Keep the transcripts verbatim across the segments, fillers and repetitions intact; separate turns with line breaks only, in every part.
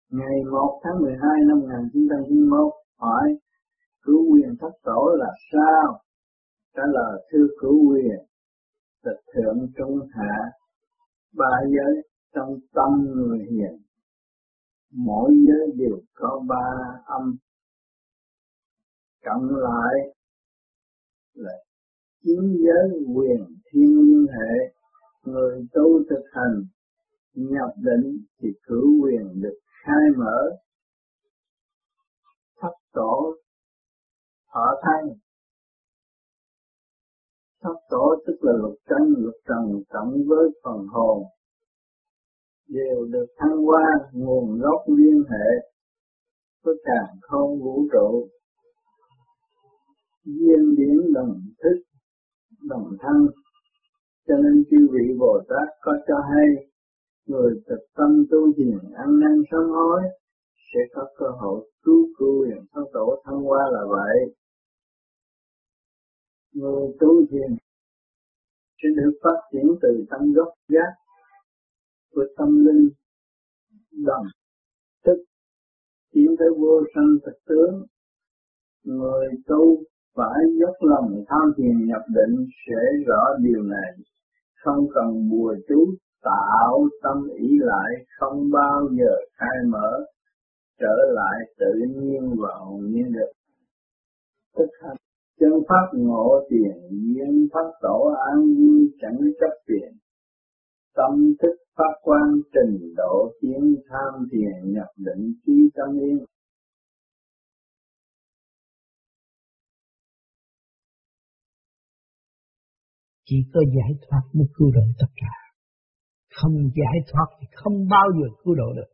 Ngày một tháng mười hai năm một nghìn chín trăm chín mươi mốt, hỏi cửu quyền thất tổ là sao? Trả lời: thưa cửu quyền, tịch thượng trung hạ ba giới trong tâm người hiền, mỗi giới đều có ba âm, cộng lại là chín giới quyền thiên liên hệ. Người tu thực hành nhập định thì cửu quyền được khai mở, thất tổ thọ thăng. Thất tổ tức là lục trần, lục trần cộng với phần hồn đều được thăng hoa nguồn gốc liên hệ với càn khôn vũ trụ, duyên điển đồng thức đồng thân. Cho nên chư vị Bồ Tát có cho hay, người thực tâm tu thiền ăn năn sám hối sẽ có cơ hội cứu cửu quyền thất tổ thăng hoa là vậy. Người tu thiền sẽ được phát triển từ tâm gốc giác của tâm linh đồng thức tiến tới vô sanh thực tướng. Người tu phải dốc lòng tham thiền nhập định sẽ rõ điều này, không cần bùa chú tạo tâm ý lại, không bao giờ khai mở, trở lại tự nhiên và hồn nhiên được. Thực hành chân pháp ngộ tiền duyên pháp tổ an vui chẳng chấp tiền, tâm thức phát quang trình độ tiến tham thiền nhập định trí tâm yên.
Chỉ có giải thoát mới cứu độ tất cả. Không giải thoát thì không bao giờ cứu độ được.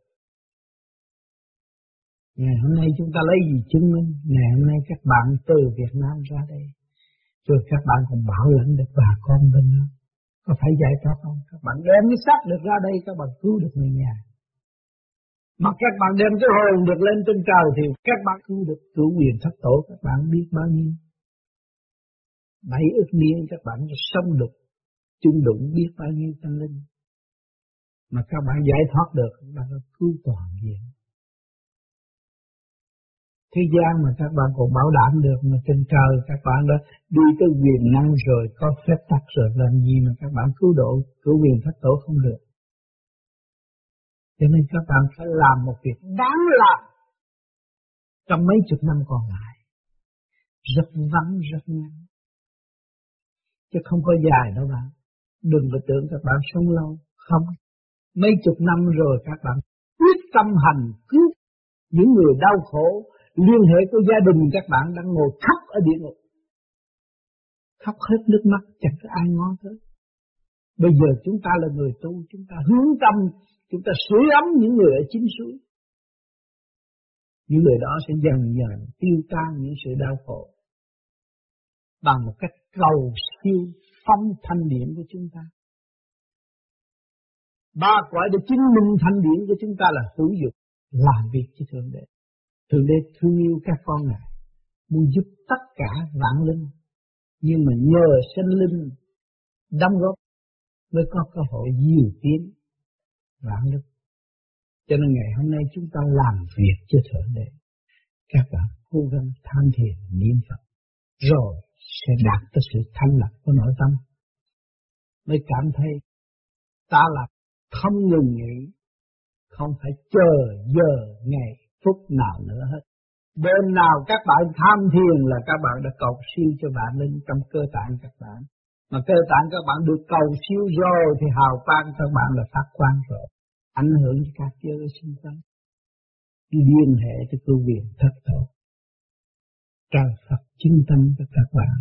Ngày hôm nay chúng ta lấy gì chứng minh? Ngày hôm nay các bạn từ Việt Nam ra đây, rồi các bạn còn bảo lãnh được bà con bên đó. Có phải giải thoát không? Các bạn đem cái xác được ra đây, các bạn cứu được người nhà. Mà các bạn đem cái hồn được lên trên trời thì các bạn cứu được cửu quyền thất tổ. Các bạn biết bao nhiêu? Bảy ức niên các bạn sống được chung đụng biết bao nhiêu tâm linh. Mà các bạn giải thoát được, các bạn cứu toàn diện. Thế gian mà các bạn còn bảo đảm được, mà trên trời các bạn đã đi tới quyền năng rồi, có phép tắc rồi, làm gì mà các bạn cứu độ, cứu quyền thất tổ không được. Cho nên các bạn phải làm một việc đáng làm trong mấy chục năm còn lại. Rất vắng, rất ngắn, chứ không có dài đâu bạn. Đừng có tưởng các bạn sống lâu. Không, mấy chục năm rồi các bạn quyết tâm hành cứu những người đau khổ. Liên hệ của gia đình các bạn đang ngồi khóc ở địa ngục, khóc hết nước mắt, chẳng có ai ngó tới. Bây giờ chúng ta là người tu, chúng ta hướng tâm, chúng ta sưởi ấm những người ở chính suối. Những người đó sẽ dần dần tiêu tan những sự đau khổ bằng một cách cầu siêu phong thanh điển của chúng ta. Ba cõi để chứng minh thanh điển của chúng ta là hữu dụng, làm việc cho Thượng Đế. Thượng Đế thương yêu các con Ngài, muốn giúp tất cả vạn linh, nhưng mà nhờ sinh linh đóng góp mới có cơ hội diệu tiến vạn linh. Cho nên ngày hôm nay chúng ta làm việc cho Thượng Đế. Các bạn cố gắng tham thiền niệm Phật, rồi sẽ đạt tới sự thanh lọc của nội tâm. Mới cảm thấy ta là không ngừng nghỉ, không phải chờ giờ ngày phút nào nữa hết. Đêm nào các bạn tham thiền là các bạn đã cầu siêu cho bạn linh trong cơ tạng các bạn. Mà cơ tạng các bạn được cầu siêu rồi thì hào quang các bạn là phát quang rồi, ảnh hưởng đến các giới sinh quanh, liên hệ tới cửu quyền thất tổ. Trời Phật chứng tâm cho các bạn.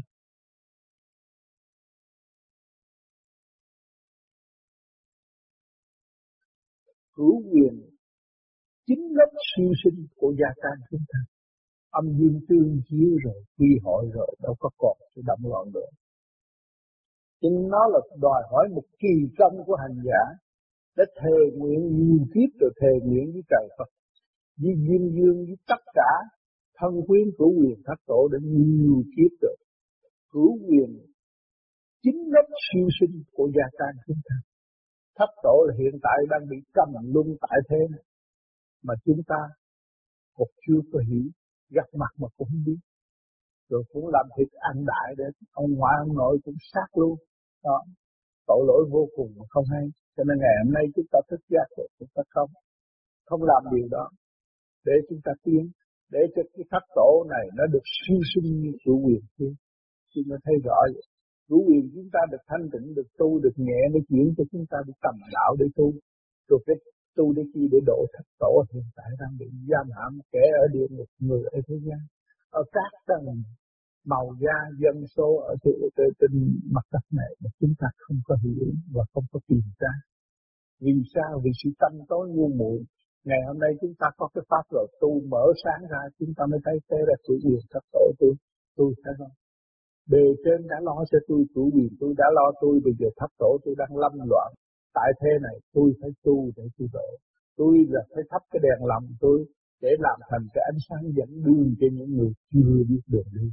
Cửu quyền chính gốc siêu sinh của gia can chúng ta. Âm dương tương chiếu rồi, quy hội rồi, đâu có còn sự động loạn nữa. Cho nên nó là đòi hỏi một kỳ công của hành giả để thề nguyện nhiều kiếp rồi thề nguyện với trời Phật, với Diêm Dương, với tất cả thân quyến cửu quyền thất tổ để nhiều kiếp rồi. Cửu quyền chính gốc siêu sinh của gia can chúng ta. Thất tổ là hiện tại đang bị cầm luân tại thế này. mà chúng ta còn chưa có hiểu, gặp mặt mà cũng không biết. Rồi cũng làm thịt ăn đại để ông ngoại ông nội cũng sát luôn. Đó, tội lỗi vô cùng mà không hay. Cho nên ngày hôm nay chúng ta thức giác rồi, chúng ta không, không làm điều đó. Để chúng ta tiến, để cho cái tháp tổ này nó được siêu sinh như chủ quyền kia. Chúng ta thấy rõ vậy. Chủ quyền chúng ta được thanh tịnh, được tu, được nhẹ để chuyển cho chúng ta được tầm đạo để tu. Rồi cái tu để chi để độ thất tổ hiện tại đang bị giam hãm, kẻ ở địa ngục, người ở thế gian, ở các tầng màu da dân số ở trên, trên, trên mặt đất này mà chúng ta không có hiểu và không có tìm ra. Vì sao? Vì sự tâm tối ngu muội. Ngày hôm nay chúng ta có cái pháp rồi tu mở sáng ra, chúng ta mới thấy thế là chủ quyền thất tổ tôi, tôi thấy không? Bề trên đã lo cho tôi, chủ quyền tôi đã lo tôi, bây giờ thất tổ tôi đang lâm loạn. Tại thế này tôi phải tu để tôi độ. Tôi là phải thắp cái đèn lòng tôi để làm thành cái ánh sáng dẫn đường cho những người chưa biết đường đi.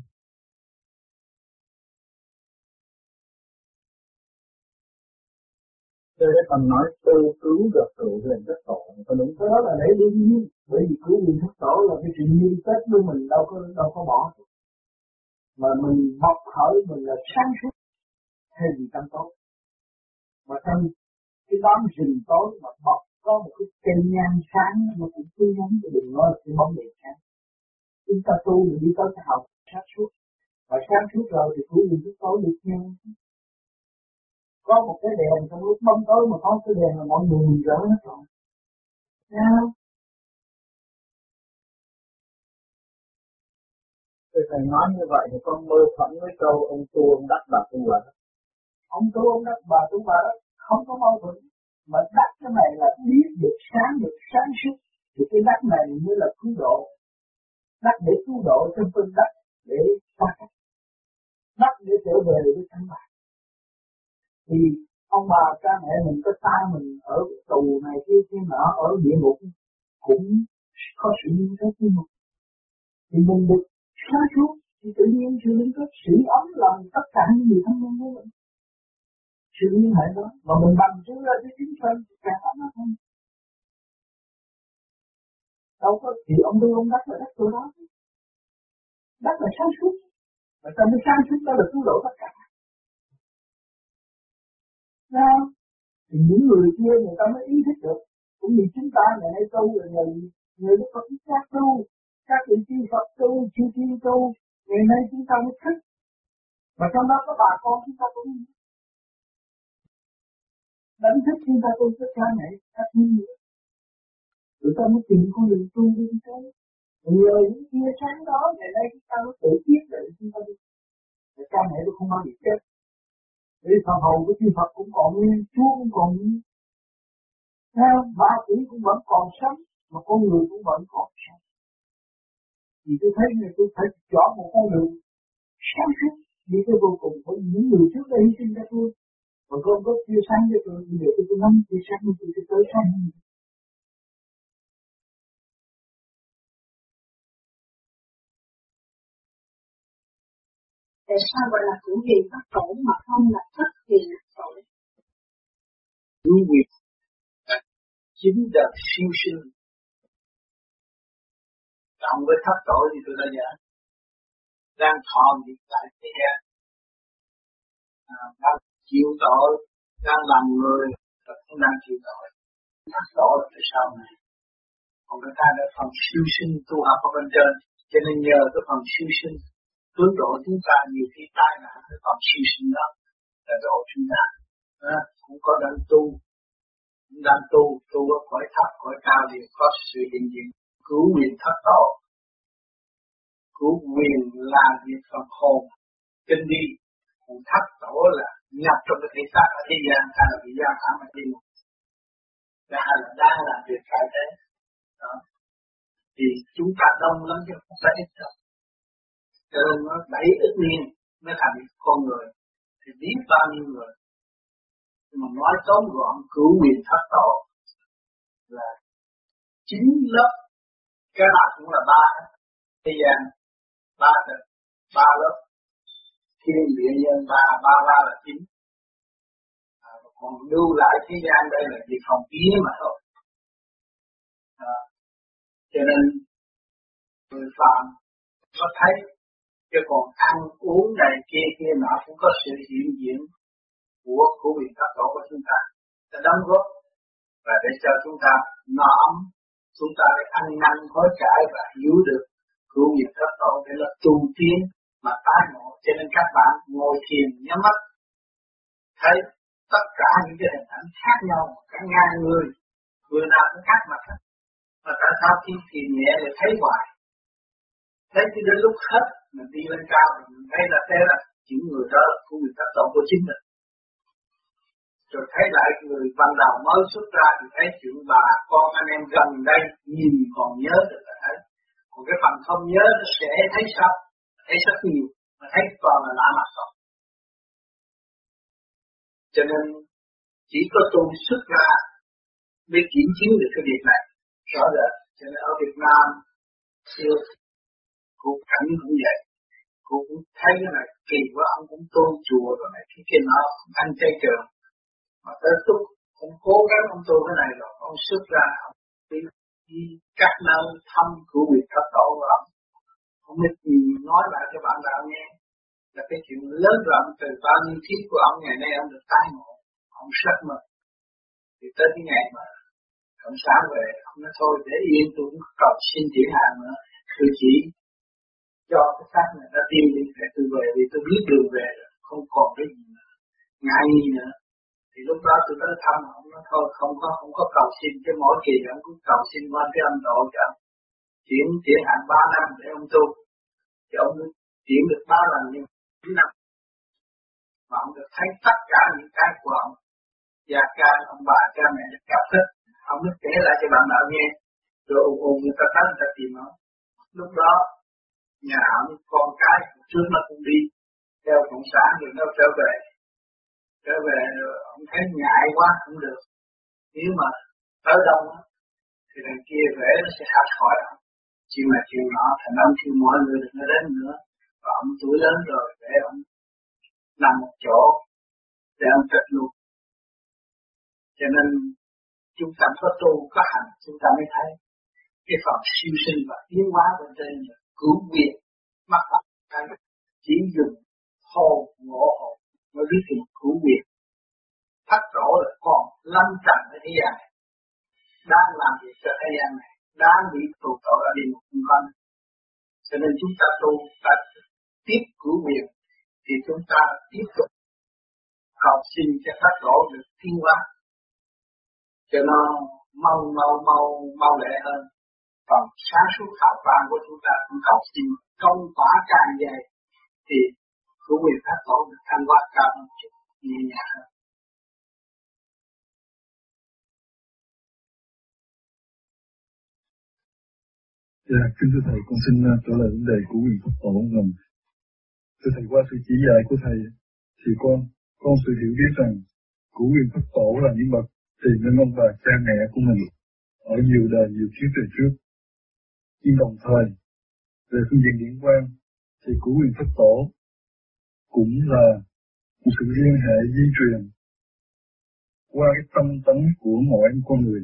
Cho nên còn nói tu cứu được trụ huyền thất tổ, còn đúng cái đó là lẽ đương nhiên, bởi vì cứu huyền thất tổ là cái chuyện liên kết với mình đâu có đâu có bỏ, mà mình học hỏi mình là sáng suốt hay gì tâm tối, mà trong cái đám rừng tối mà bọc có một cái cây nhang sáng nó cũng tươi nắng, thì đừng nói là cái bóng đèn sáng. Chúng ta tu mình đi tới cái học sáng suốt, và sáng suốt rồi thì cứu huyền thất tổ được nhau. Có một cái đèn trong lúc bóng tối mà có cái đèn là mọi người mừng rỡ hết rồi. Sao?
Thì thầy nói như vậy thì con mơ thuẫn với câu ông tu ông đắc bà tu bà.
Ông tu ông đắc bà tu bà đó không có mâu thuẫn. Mà đắc cái này là biết được sáng, được sáng suốt. Thì cái đắc này mới là cứu độ. Đắc để cứu độ trong phân đắc để xa cách. Đắc để trở về với thân bà. Thì ông bà cha mẹ mình có ta mình ở tù này kia kia nọ ở địa ngục cũng có sự liên kết với mình. Thì mình được sáng suốt thì tự nhiên sự liên kết sự ấm lòng tất cả những gì thân nhân với mình. Sự liên hệ đó mà mình bằng chứng ra cái chính thân càng ấm nó hơn. Đâu có thì ông đưa ông đắc là đắcตัวđó. Đắc là sáng suốt. Mà trong cái sáng suốt đó là cứu độ tất cả. Sao? Thì những người kia người ta mới ý thức được. Cũng như chúng ta ngày nay tu rồi người người nó có cái giác tu, các vị chư Phật tu, chư Thiên tu, ngày nay chúng ta mới thích. Mà trong đó có bà con chúng ta cũng đánh thức chúng ta tu tất cả này, các nhiên nữa. Chúng ta mới tìm con đường tu đi tới. Nhờ những tia sáng đó, ngày nay chúng ta mới tự biết được chúng ta đi. Và cha mẹ tôi không bao giờ chết. Vì phần hồn của chư Phật cũng còn nguyên, Chúa cũng còn nguyên. Theo ba quỷ cũng vẫn còn sống, mà con người cũng vẫn còn sống. Vì tôi thấy này tôi phải chọn một con đường sáng suốt đi tới vô cùng. Bởi những người trước đây hy sinh cho tôi, mà con có chia sáng cho tôi, bây giờ tôi nắm chia sáng cho tôi tới sáng.
Tại sao gọi là hữu quyền thất tổ mà không là thất quyền thất tổ?
Hữu quyền chính là siêu sinh. Cộng với thất tổ thì tôi đã giải. Đang thọ nghiệp tại thế gian, à, đang chịu tội, đang làm người, và cũng đang chịu tội. Thất tổ là cái sau này. Còn người ta đã phần siêu sinh tu học ở bên trên, cho nên nhờ cái phần siêu sinh hướng độ chúng ta nhiều khi tai nạn cái phần siêu sinh đó là độ chúng ta. À, cũng có đang tu, cũng đang tu, tu ở cõi thấp, cõi cao thì có sự hiện diện cứu quyền thất tổ. Cứu quyền là việc phần hồn chân đi, còn thất tổ là nhập trong cái thể xác ở thế gian hay là bị giam hãm ở thế gian, hay là đang làm việc phải thế. Đó. Thì chúng ta đông lắm chứ không phải ít đâu. Cho nên nó đẩy ức niên mới thành con người, thì biết bao nhiêu người. Nhưng mà nói tóm gọn cứu quyền thất tổ là chín lớp, cái nào cũng là ba thế gian, ba ba lớp thiên địa nhân ba, ba ba là chín. À, còn lưu lại thế gian đây là việc phòng kia mà thôi. À,
Cho nên người phàm có thấy, chứ còn ăn uống này kia kia nọ cũng có sự hiện diện của của vị Pháp Tổ của chúng ta đã đóng góp và để cho chúng ta nõm, chúng ta để ăn năn hối cải và hiểu được của vị Pháp Tổ để là tu tiến mà tái ngộ. Cho nên các bạn ngồi thiền nhắm mắt thấy tất cả những cái hình ảnh khác nhau, cả ngàn người, người nào cũng khác mặt hết. Mà tại sao khi thiền nhẹ lại thấy hoài? Thấy khi đến lúc hết mình đi lên cao mình thấy là thế là những người đó của người Pháp Tổ của chính mình. Rồi thấy lại người ban đầu mới xuất ra thì thấy chuyện bà con anh em gần đây nhìn còn nhớ được là thấy. Còn cái phần không nhớ nó sẽ thấy sao? Thấy rất nhiều, mà thấy toàn là lạ mặt không. Cho nên chỉ có tu xuất ra mới kiểm chứng được cái việc này rõ rệt. Cho nên ở Việt Nam xưa cô cảnh cũng vậy, cô cũng thấy cái này kỳ quá, ông cũng tu chùa rồi này cái kia nó ăn chay trường, mà tới lúc ông cố gắng ông tu cái này rồi ông xuất ra ông đi, đi các nơi thăm của vị Pháp Tổ của ông, ông biết gì nói lại cho bạn đạo nghe là cái chuyện lớn rộng từ bao nhiêu kiếp của ông ngày nay ông được tái ngộ, ông rất mừng. Thì tới cái ngày mà cộng sản về, ông nói thôi để yên tôi cũng cầu xin triển hạn nữa, tôi chỉ cho cái xác này nó tiêu đi để tôi về, vì tôi biết đường về rồi, không còn cái gì nữa, ngại gì nữa. Thì lúc đó tôi tới thăm ông nói thôi không có không có cầu xin, chứ mỗi kỳ ông cũng cầu xin qua cái âm độ cho ông chuyển triển hạn ba năm để ông tu, thì ông chuyển được ba lần nhưng chín năm, mà ông được thấy tất cả những cái của ông, gia ca ông bà cha mẹ được gặp hết, ông mới kể lại cho bạn đạo nghe, rồi ồn ồn người ta tới người ta tìm ông. Lúc đó nhà ông con cái trước nó cũng đi theo cộng sản rồi nó trở về, trở về rồi ông thấy ngại quá không được, nếu mà tới đông thì đằng kia về nó sẽ thoát khỏi ông, chuyện mà chuyện nọ thành ông kêu mọi người đừng có đến nữa, và ông tuổi lớn rồi để ông nằm một chỗ để ông trật luôn. Cho nên chúng ta có tu có hành chúng ta mới thấy cái phần siêu sinh và tiến hóa bên trên là cứu quyền mắc mặt cái chỉ dùng hồn ngộ hồn mới biết được cứu quyền. Thất tổ là còn lâm trần ở thế gian này, đang làm việc cho thế gian này, đang bị tù tội ở địa ngục không con. Cho nên chúng ta tu ta tiếp cứu quyền thì chúng ta tiếp tục cầu xin cho thất tổ được tiến hóa cho nó mau mau mau mau lẹ hơn. Còn sáng suốt hào quang của chúng ta cũng cầu xin công quả càng dày thì cứu quyền thất tổ được thanh hóa cao hơn chút, nhẹ nhàng hơn.
Dạ, kính thưa thầy, con xin trả lời vấn đề của quyền Pháp Tổ ngầm. Thưa thầy, qua sự chỉ dạy của thầy thì con con sự hiểu biết rằng của quyền Pháp Tổ là những bậc tìm nên ông bà cha mẹ của mình ở nhiều đời nhiều kiếp về trước. Nhưng đồng thời về phương diện điển quang thì của quyền Pháp Tổ cũng là một sự liên hệ di truyền qua cái tâm tánh của mỗi con người.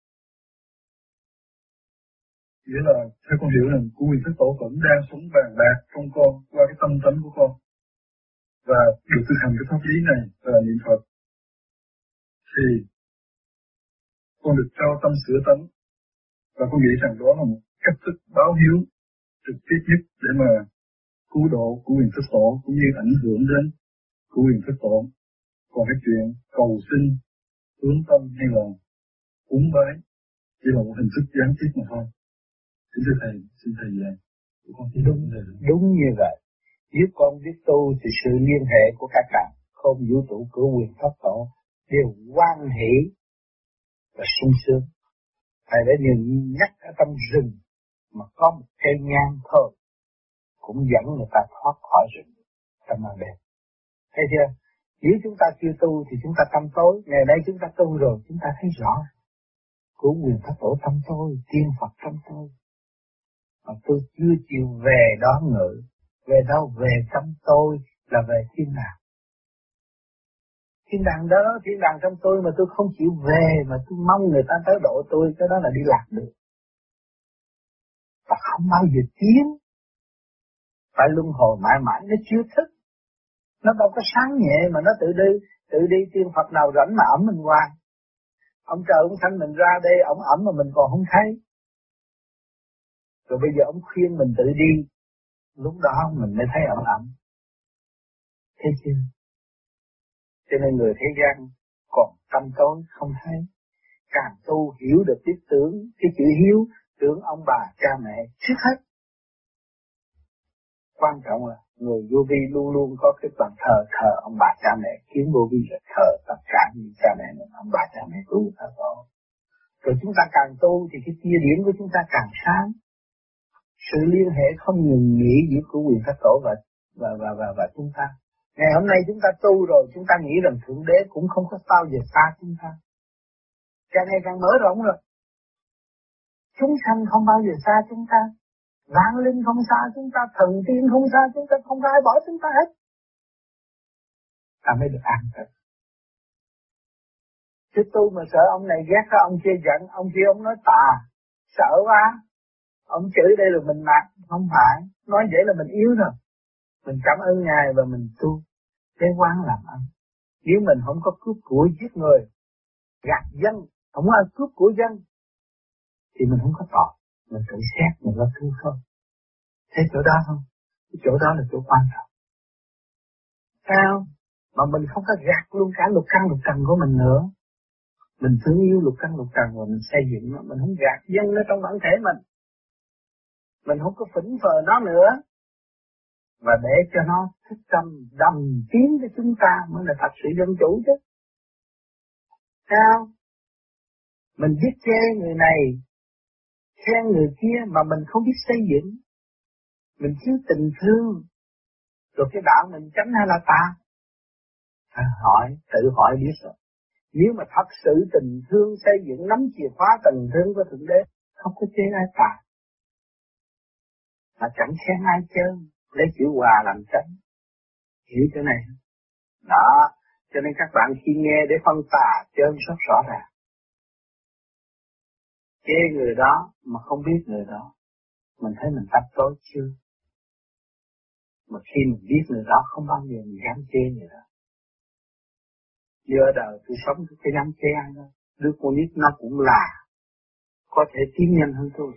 Nghĩa là theo con hiểu rằng của quyền Pháp Tổ vẫn đang sống bàn bạc trong con qua cái tâm tánh của con, và được thực hành cái pháp lý này và niệm Phật thì con được trao tâm sửa tánh, và con nghĩ rằng đó là một cách thức báo hiếu trực tiếp nhất để mà cứu độ của quyền Pháp Tổ cũng như ảnh hưởng đến của quyền Pháp Tổ. Còn cái chuyện cầu xin, hướng tâm hay là cúng bái chỉ là một hình thức gián tiếp mà thôi. Xin thưa thầy, xin thầy dạy. Con thấy đúng rồi.
Đúng như vậy. Nếu con biết tu thì sự liên hệ của cả cả không vũ trụ của quyền Pháp Tổ đều hoan hỷ và sung sướng. Thầy đã nhìn nhắc ở trong rừng mà có một cây nhang thôi cũng dẫn người ta thoát khỏi rừng trong ban đêm. Thấy chưa? Nếu chúng ta chưa tu thì chúng ta tâm tối. Ngày nay chúng ta tu rồi chúng ta thấy rõ. Của quyền Pháp Tổ tâm tôi, tiên Phật tâm tôi. Mà tôi chưa chịu về đó ngự. Về đâu? Về tâm tôi là về thiên đàng. Thiên đàng đó, thiên đàng trong tôi mà tôi không chịu về, mà tôi mong người ta tới độ tôi, cái đó là đi lạc được. và không bao giờ tiến. Phải luân hồi mãi mãi, nó chưa thức. Nó đâu có sáng nhẹ mà nó tự đi, tự đi tiên Phật nào rảnh mà ẩm mình hoài. Ông trời ông sanh mình ra đây, ông ẩm mà mình còn không thấy. Rồi bây giờ ông khuyên mình tự đi, lúc đó mình mới thấy ẩm ẩm. Thấy chưa? Cho nên người thế gian còn tâm tối không thấy. Càng tu hiểu được biết tưởng, cái chữ hiếu, tưởng ông bà, cha mẹ, trước hết. Quan trọng là người vô vi luôn luôn có cái bàn thờ thờ ông bà cha mẹ, kiến vô vi là thờ tất cả những cha mẹ mình, ông bà cha mẹ tu thờ tổ. Rồi chúng ta càng tu thì cái tia điển của chúng ta càng sáng. Sự liên hệ không ngừng nghỉ giữa của quyền thất tổ và và và và, và chúng ta. Ngày hôm nay chúng ta tu rồi, chúng ta nghĩ rằng thượng đế cũng không có bao giờ xa chúng ta. Càng ngày càng mở rộng rồi. Chúng sanh không bao giờ xa chúng ta. Vạn linh không xa chúng ta, thần tiên không xa chúng ta, không ai bỏ chúng ta hết. Ta mới được an tâm. Chứ tu mà sợ ông này ghét cái ông kia giận, ông kia ông nói tà, sợ quá. Ông chửi đây là mình nạt, không phải. Nói vậy là mình yếu rồi. Mình cảm ơn Ngài và mình tu. Thế quán làm ăn. Nếu mình không có cướp của giết người, gạt dân, không có ai cướp của dân, thì mình không có tội. Mình tự xét, mình lo thu không. Thấy chỗ đó không? Cái chỗ đó là chỗ quan trọng. Sao? Mà mình không có gạt luôn cả lục căn lục trần của mình nữa. Mình thương yêu lục căn lục trần và mình xây dựng nó. Mình không gạt dân nó trong bản thể mình. Mình không có phỉnh phờ nó nữa. Và để cho nó thức tâm đồng tiến với chúng ta mới là thật sự dân chủ chứ. Sao? Mình biết chê người này, khen người kia mà mình không biết xây dựng. Mình thiếu tình thương. Rồi cái đạo mình tránh hay là ta? À, hỏi, tự hỏi biết rồi. Nếu mà thật sự tình thương xây dựng nắm chìa khóa tình thương của Thượng Đế, không có chê ai ta. Mà chẳng khen ai chơi, lấy chữ hòa làm tránh. Hiểu chỗ này. Đó, cho nên các bạn khi nghe để phân tà chân rất rõ ràng. Chê người đó mà không biết người đó, mình thấy mình tắt tối chưa? Mà khi mình biết người đó không bao giờ mình dám chê người đó. Giờ đời tôi sống tôi phải dám chê ai đâu. Đứa con nít nó cũng là có thể tiến nhanh hơn tôi.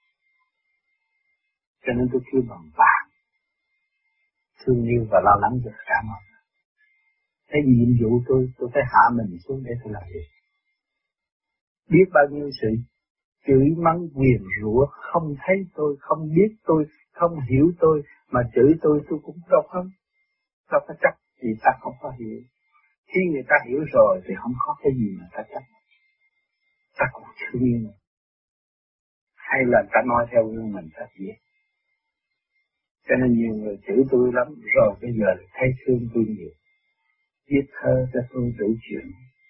Cho nên tôi kêu bằng bạn, thương yêu và lo lắng cho cả mọi người. Cái nhiệm vụ tôi, tôi phải hạ mình xuống để tôi làm việc. Biết bao nhiêu sự chửi mắng quyền rủa, không thấy tôi, không biết tôi, không hiểu tôi, mà chửi tôi tôi cũng đâu không. Đâu có chắc vì ta không có hiểu. Khi người ta hiểu rồi thì không có cái gì mà ta chắc. Ta cũng thương yêu mình. Hay là ta nói theo yêu mình ta biết. Cho nên nhiều người chửi tôi lắm, rồi bây giờ thấy thương tôi nhiều. Viết thơ cho tôi đủ chuyện.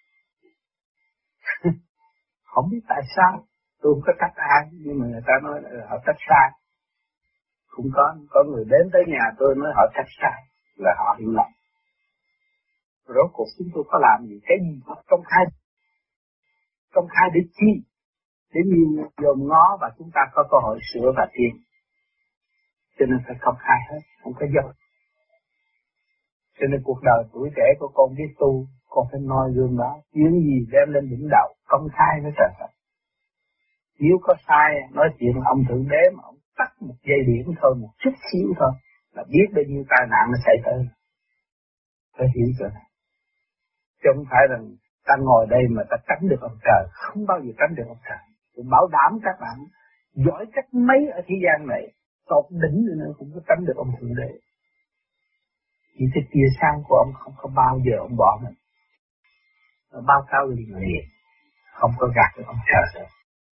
Không biết tại sao, tôi không có trách ai, nhưng mà người ta nói là họ trách sai. Cũng có, có người đến tới nhà tôi nói họ trách sai, là họ hiểu lầm. Rốt cuộc chúng tôi có làm gì, cái gì mà công khai. Công khai để chi? Để nhiều người dòm ngó và chúng ta có cơ hội sửa và tiến. Cho nên phải công khai hết, không có dối. Cho nên cuộc đời tuổi trẻ của con biết tu, con phải noi gương đó, những gì đem lên đỉnh đầu, công khai với trời Phật. Nếu có sai, nói chuyện ông Thượng Đế mà ông tắt một dây điển thôi, một chút xíu thôi, là biết bao nhiêu tai nạn nó xảy tới. Phải hiểu chỗ này. Chứ không phải rằng ta ngồi đây mà ta tránh được ông trời, không bao giờ tránh được ông trời. Tôi bảo đảm các bạn, giỏi cách mấy ở thế gian này, tột đỉnh nữa cũng có tránh được ông Thượng Đế. Chỉ cái tia sáng của ông không có bao giờ ông bỏ mình. Nó bao cao liền liền, không có gạt được ông trời đâu.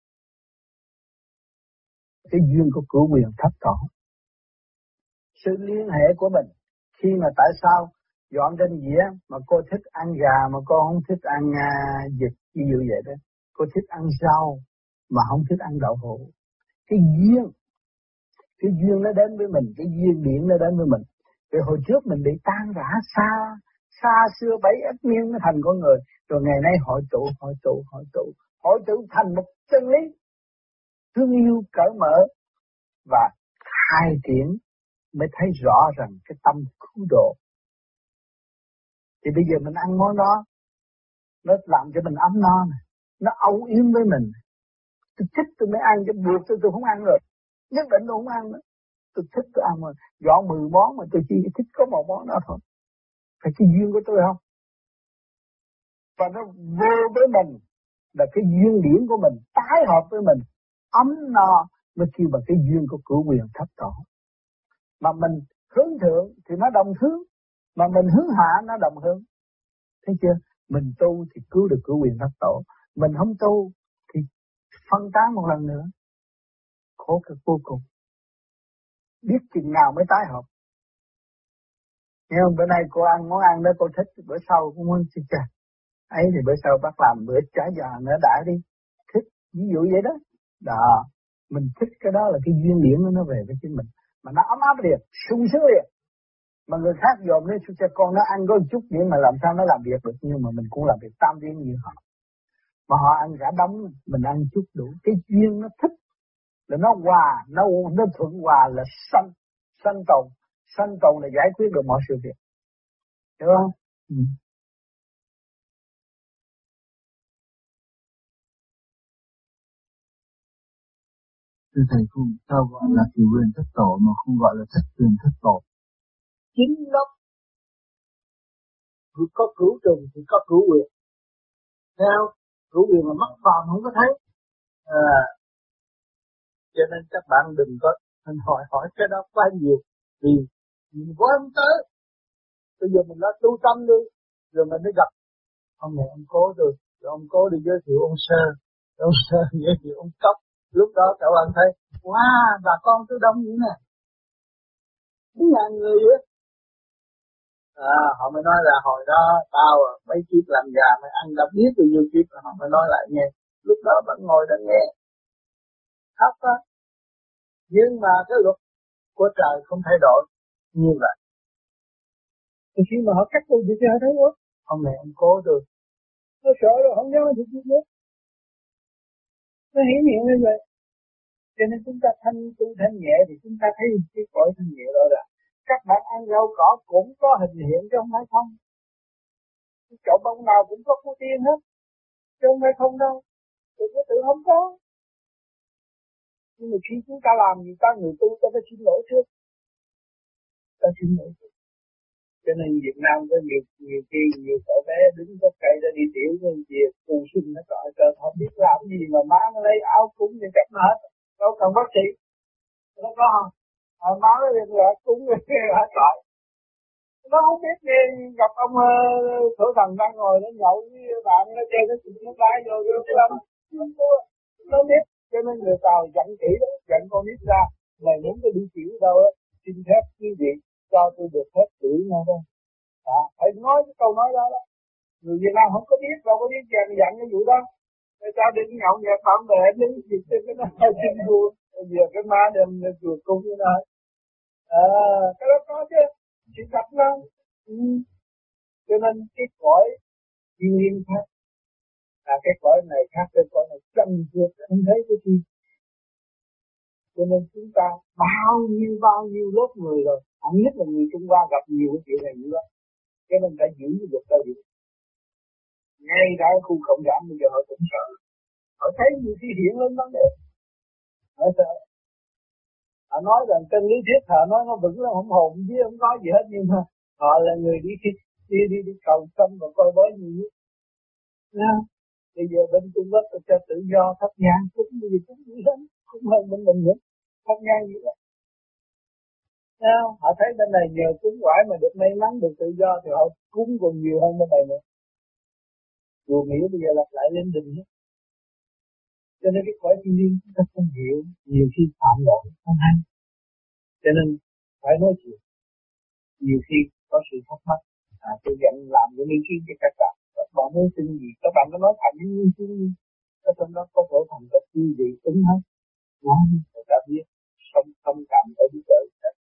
Cái duyên của cửu quyền thất tổ. Sự liên hệ của mình, khi mà tại sao dọn trên dĩa mà cô thích ăn gà mà cô không thích ăn uh, vịt, ví dụ vậy đó. Cô thích ăn rau mà không thích ăn đậu hũ. Cái duyên, cái duyên nó đến với mình, cái duyên điển nó đến với mình. Vì hồi trước mình bị tan rã xa, xa xưa bảy ức niên mới thành con người. Rồi ngày nay hội tụ, hội tụ, hội tụ, hội tụ thành một chân lý. Thương yêu cởi mở, và khai triển mới thấy rõ rằng cái tâm cứu độ. Thì bây giờ mình ăn món đó, nó làm cho mình ấm no này, nó âu yếm với mình. Tôi thích tôi mới ăn, chứ buộc tôi tôi không ăn rồi. Nhất định tôi không ăn nữa. Tôi thích tôi ăn mà, dọn mười món mà tôi chỉ thích có một món đó thôi. Phải cái duyên của tôi không? Và nó vô với mình là cái duyên điển của mình, tái hợp với mình, ấm no mới kêu bằng cái duyên của cửu quyền thất tổ. Mà mình hướng thượng thì nó đồng hướng, mà mình hướng hạ nó đồng hướng. Thấy chưa? Mình tu thì cứu được cửu quyền thất tổ, mình không tu thì phân tán một lần nữa, khổ cực vô cùng. Biết chừng nào mới tái hợp. Nghe không? Bữa nay cô ăn món ăn đó cô thích, bữa sau cũng muốn chích chà. Ấy thì bữa sau bác làm bữa trái giò nữa đã đi. Thích, ví dụ vậy đó. Đó, mình thích cái đó là cái duyên điển nó về với chính mình. Mà nó ấm áp liền, sung sướng liền. Mà người khác dòm đến cho con nó ăn có một chút nhưng mà làm sao nó làm việc được. Nhưng mà mình cũng làm việc tam viên như họ. Mà họ ăn cả đống, mình ăn chút đủ. Cái duyên nó thích là nó hòa, nó, nó thuận hòa là sanh, sanh tồn. Sanh tồn là giải quyết được mọi sự việc. Hiểu không? Ừ.
Thưa Thầy, không sao gọi là cửu quyền thất tổ mà không gọi là thất quyền thất tổ?
Chính gốc có cửu trùng thì có cửu quyền. Theo cửu quyền là mắt phàm không có thấy. À, cho nên các bạn đừng có mình hỏi hỏi cái đó quá nhiều vì mình quá không tới. Bây giờ mình đã tu tâm đi, rồi mình mới gặp ông mẹ ông cố rồi, rồi ông cố đi giới thiệu ông sơ, ông sơ giới thiệu ông cốc. Lúc đó các bạn thấy, wow, bà con tôi đông như nè, mấy ngàn người á. À, họ mới nói là hồi đó tao mấy kiếp làm gà mày ăn đã biết bao nhiêu kiếp, họ mới nói lại nghe. Lúc đó vẫn ngồi đó nghe, khóc á. Nhưng mà cái luật của trời không thay đổi như vậy. Thì khi mà họ cắt tôi thì họ thấy quá, ông này ông cố rồi, nó sợ rồi không nhớ thì biết nữa. Nó hiển hiện như vậy. Cho nên chúng ta thanh tu thanh nhẹ thì chúng ta thấy cái cõi thanh nhẹ đó là các bạn ăn rau cỏ cũng có hình hiện chứ không phải không. Cái chậu bông nào cũng có phú tiên hết, chứ không phải không đâu. Tự có tự không có. Nhưng mà khi chúng ta làm gì ta người tu ta phải xin lỗi trước. Ta xin lỗi trước. Cho nên Việt Nam có nhiều nhiều khi nhiều cậu bé đứng có cây ra đi tiểu với việc tu sinh nó gọi cơ không biết làm gì mà má nó lấy áo cúng thì chắc nó hết. Đâu cần bác sĩ. Nó có không? À, má nó liền là cúng hết rồi. Nó không biết nghe gặp ông uh, thổ thần đang ngồi nó nhậu với bạn nó chơi nó chụp nó bay rồi nó làm nó biết. Cho nên người Tàu dặn kỹ đó, dặn con nít ra này muốn cái đi tiểu đâu á, xin phép quý vị cho tôi được phép tiểu nha thôi. Đó, phải nói cái câu nói đó đó. Người Việt Nam không có biết, đâu có biết dặn dặn cái vụ đó. Người ta đừng nhậu nhẹt bạn bè đi, việc cái nó hơi xin vua. Bây giờ cái má đem chùa cung như này. À, cái đó có chứ, chỉ thật đó. Ừ. Cho nên cái cõi thiên nhiên khác, à, cái cõi này khác, cái cõi này chân vượt không thấy cái gì. Cho nên chúng ta bao nhiêu bao nhiêu lớp người rồi, hẳn nhất là người Trung Hoa gặp nhiều cái chuyện này như đó. Cho nên ta giữ cái luật ta giữ. Ngay cả khu cộng sản bây giờ họ cũng sợ. Họ thấy nhiều khi hiện lên vấn đề. Họ sợ. Họ nói rằng trên lý thuyết họ nói nó vững lắm, không hồn chứ không có gì hết, nhưng mà họ là người đi đi đi đi, đi cầu tâm và coi bói nhiều. Nha. Bây giờ bên Trung Quốc cho tự do thắp nhang cũng gì cũng gì hết, cũng hơn bên mình nữa. Thắp nhang gì đó. Nha. Họ thấy bên này nhờ cúng quải mà được may mắn được tự do thì họ cúng còn nhiều hơn bên này nữa. Dù nghĩ bây giờ lặp lại lên đình hết. Cho nên cái cõi thiên liêng chúng ta không hiểu, nhiều khi phạm lỗi không hay. Cho nên phải nói chuyện. Nhiều khi có sự thắc mắc, à, tôi dặn làm cái nghiên cứu cho các bạn. Các bạn muốn tin gì, các bạn có nói thành những nghiên cứu gì. Cái trong đó có thể thành các chi gì tính hết. Nói người ta biết, không thông cảm ở đi tới.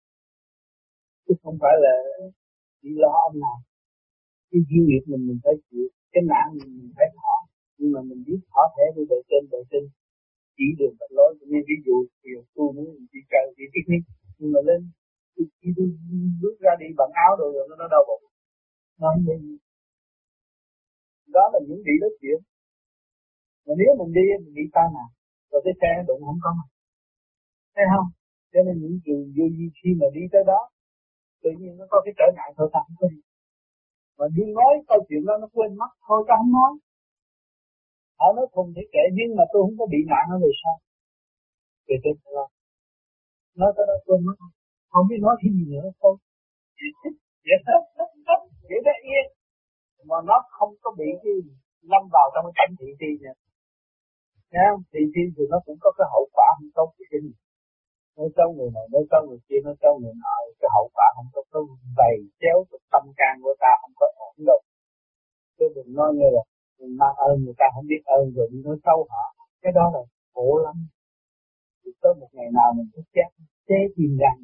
Chứ không phải là chỉ lo ông nào. Cái duyên nghiệp mình mình phải chịu, cái nạn mình mình phải thọ. Nhưng mà mình biết thọ thể đi bề trên bề trên.
chỉ đường tận lối. Như ví dụ thì tôi muốn đi chơi đi picnic, nhưng mà lên khi tôi bước ra đi bằng áo rồi rồi nó đau bụng, nó không đi. Đó là những vị đó chuyện. Mà nếu mình đi mình đi tai nạn, rồi cái xe đụng không có mà, thấy không? Cho nên những chuyện vô gì khi mà đi tới đó, tự nhiên nó có cái trở ngại thôi ta không có đi. Mà đi nói câu chuyện đó nó quên mất thôi ta không nói. Họ nói thùng thì kệ, nhưng mà tôi không có bị nạn ở về sau. Về trên đó. Nói tới đó quên mất. Không biết nói cái gì nữa thôi. Vậy đó, vậy đó yên. Mà nó không có bị cái lâm vào trong cái cảnh thị thi nè. Nghe không? Thị thi thì nó cũng có cái hậu quả không tốt cho mình. Nói xấu người này, nói xấu người kia, nói xấu người nọ, cái hậu quả không tốt, nó bày chéo cái tâm can của ta không có ổn đâu. Chứ đừng nói như là mình mang ơn người ta không biết ơn rồi đi nói xấu họ. Cái đó là khổ lắm. Thì tới một ngày nào mình thức giác chế chìm rằng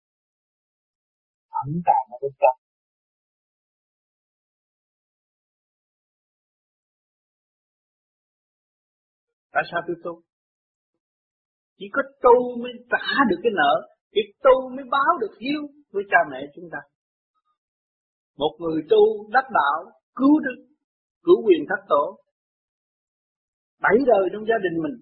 ẩn tàng ở bên trong.
Tại sao tôi tu? Chỉ có tu mới trả được cái nợ, chỉ tu mới báo được hiếu với cha mẹ chúng ta. Một người tu đắc đạo, cứu đức, cứu quyền thất tổ, bảy đời trong gia đình mình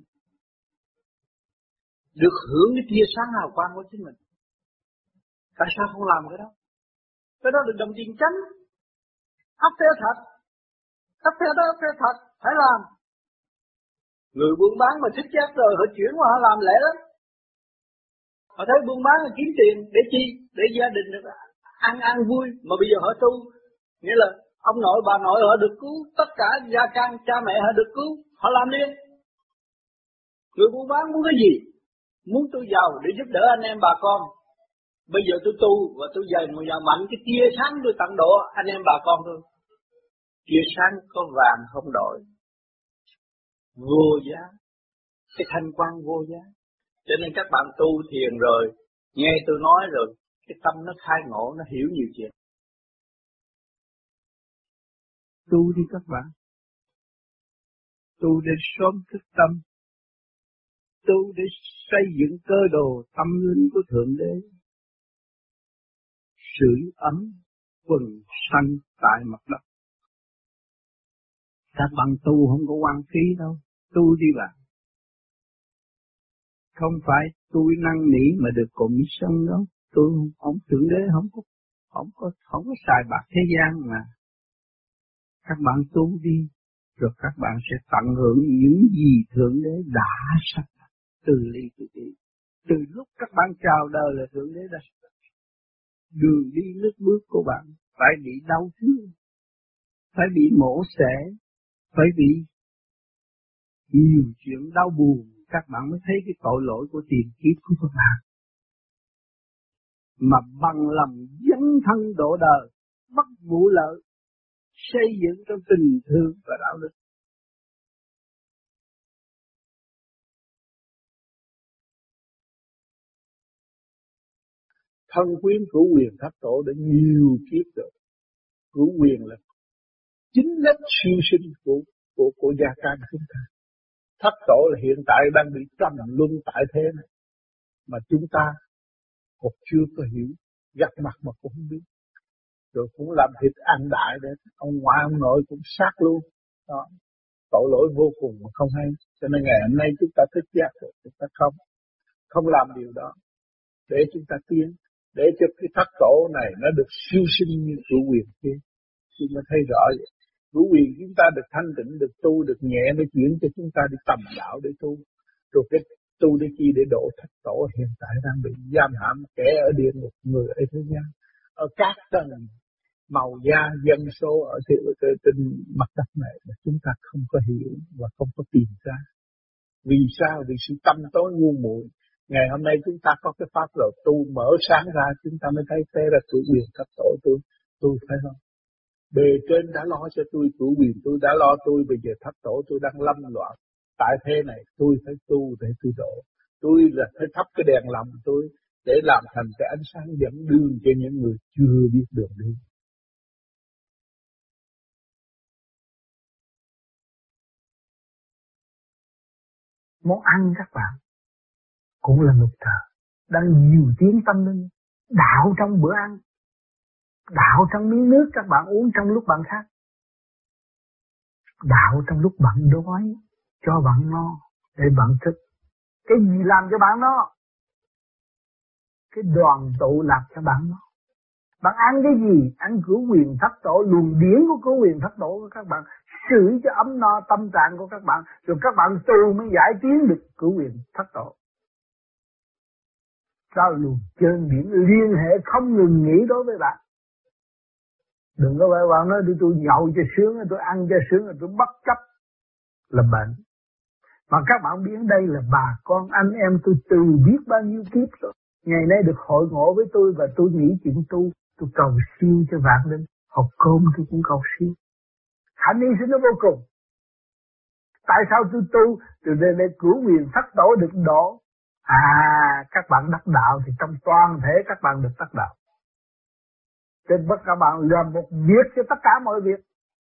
được hưởng cái tia sáng hào quang của chính mình. Tại sao không làm cái đó? Cái đó được đồng tiền chánh, ắt theo thật, ắt theo đó ắt theo thật, phải làm. Người buôn bán mà thích giác rồi họ chuyển qua họ làm lẽ lắm. Họ thấy buôn bán là kiếm tiền để chi? Để gia đình được ăn ăn vui. Mà bây giờ họ tu, nghĩa là ông nội bà nội họ được cứu, tất cả gia can cha mẹ họ được cứu, họ làm liền. Người buôn bán muốn cái gì? Muốn tôi giàu để giúp đỡ anh em bà con. Bây giờ tôi tu và tôi dày một giàu mạnh, cái tia sáng tôi tận độ anh em bà con tôi. Tia sáng có vàng không đổi, vô giá, cái thanh quan vô giá. Cho nên các bạn tu thiền rồi, nghe tôi nói rồi, cái tâm nó khai ngộ, nó hiểu nhiều chuyện. Tu đi các bạn, tu để sớm thức tâm, tu để xây dựng cơ đồ tâm linh của Thượng Đế, sưởi ấm quần sanh tại mặt đất. Các bạn tu không có hoang phí đâu, tu đi bạn. Không phải tôi năn nỉ mà được cộng sân đâu, tôi không Thượng Đế không có không có không có xài bạc thế gian mà. Các bạn tu đi, rồi các bạn sẽ tận hưởng những gì Thượng Đế đã sắp đặt từ ly từ đi. Từ lúc các bạn chào đời là Thượng Đế đã sắp đặt. Đường đi nước bước của bạn phải bị đau thương, phải bị mổ xẻ, phải bị nhiều chuyện đau buồn, các bạn mới thấy cái tội lỗi của tiền kiếp của các bạn. Mà bằng lòng dấn thân độ đời, bất vụ lợi, xây dựng trong tình thương và đạo đức. Thân quyến cửu quyền thất tổ đã nhiều kiếp rồi. Cửu quyền là chính lớp siêu sinh của, của, của gia can chúng ta. Thất tổ là hiện tại đang bị trầm luân tại thế này. Mà chúng ta còn chưa có hiểu, gặp mặt mà cũng không biết. Rồi cũng làm thịt ăn đại để ông ngoại ông nội cũng sát luôn. Đó. Tội lỗi vô cùng mà không hay. Cho nên ngày hôm nay chúng ta thức giác rồi, chúng ta không. Không làm điều đó. Để chúng ta tiến. Để cho cái thất tổ này nó được siêu sinh như cửu quyền kia. Chúng ta thấy rõ vậy. Cửu quyền chúng ta được thanh tịnh, được tu, được nhẹ mới chuyển cho chúng ta đi tầm đạo để tu. Rồi cái tu để chi để độ thất tổ hiện tại đang bị giam hãm kẻ ở địa ngục, người ở thế gian. Ở các tầng màu da, dân số ở trên mặt đất này mà chúng ta không có hiểu và không có tìm ra. Vì sao? Vì sự tâm tối ngu muội. Ngày hôm nay chúng ta có cái pháp rồi tu mở sáng ra, chúng ta mới thấy thế là cửu quyền thất tổ tôi, tôi phải không? Bề trên đã lo cho tôi, cửu quyền tôi đã lo tôi, bây giờ thất tổ tôi đang lâm loạn. Tại thế này tôi phải tu để tôi độ. Tôi là phải thắp cái đèn lòng tôi để làm thành cái ánh sáng dẫn đường cho những người chưa biết đường đi. Món ăn các bạn cũng là luật trời, đang nhiều tiếng tâm linh, đạo trong bữa ăn, đạo trong miếng nước các bạn uống trong lúc bạn khát, đạo trong lúc bạn đói cho bạn no để bạn thức. Cái gì làm cho bạn no? Cái đoàn tụ làm cho bạn no. Bạn ăn cái gì? Ăn cửu huyền thất tổ, luồng điển của cửu huyền thất tổ của các bạn, xử cho ấm no tâm trạng của các bạn, rồi các bạn tu mới giải tiến được cửu huyền thất tổ. Sao luồng chân điển liên hệ không ngừng nghỉ đối với bạn. Đừng có phải bạn nói tôi, tôi nhậu cho sướng, tôi ăn cho sướng, tôi bất chấp là bệnh. Mà các bạn biết đây là bà con anh em tôi từ biết bao nhiêu kiếp rồi. Ngày nay được hội ngộ với tôi và tôi nghĩ chuyện tu, tôi cầu siêu cho vạn linh. Học cơm tôi cũng cầu siêu. Hạnh hy sinh nó vô cùng. Tại sao tôi tu? Từ đây để cửu huyền thất tổ được độ. À, các bạn đắc đạo thì trong toàn thể các bạn được đắc đạo. Trên bất các bạn làm một việc cho tất cả mọi việc.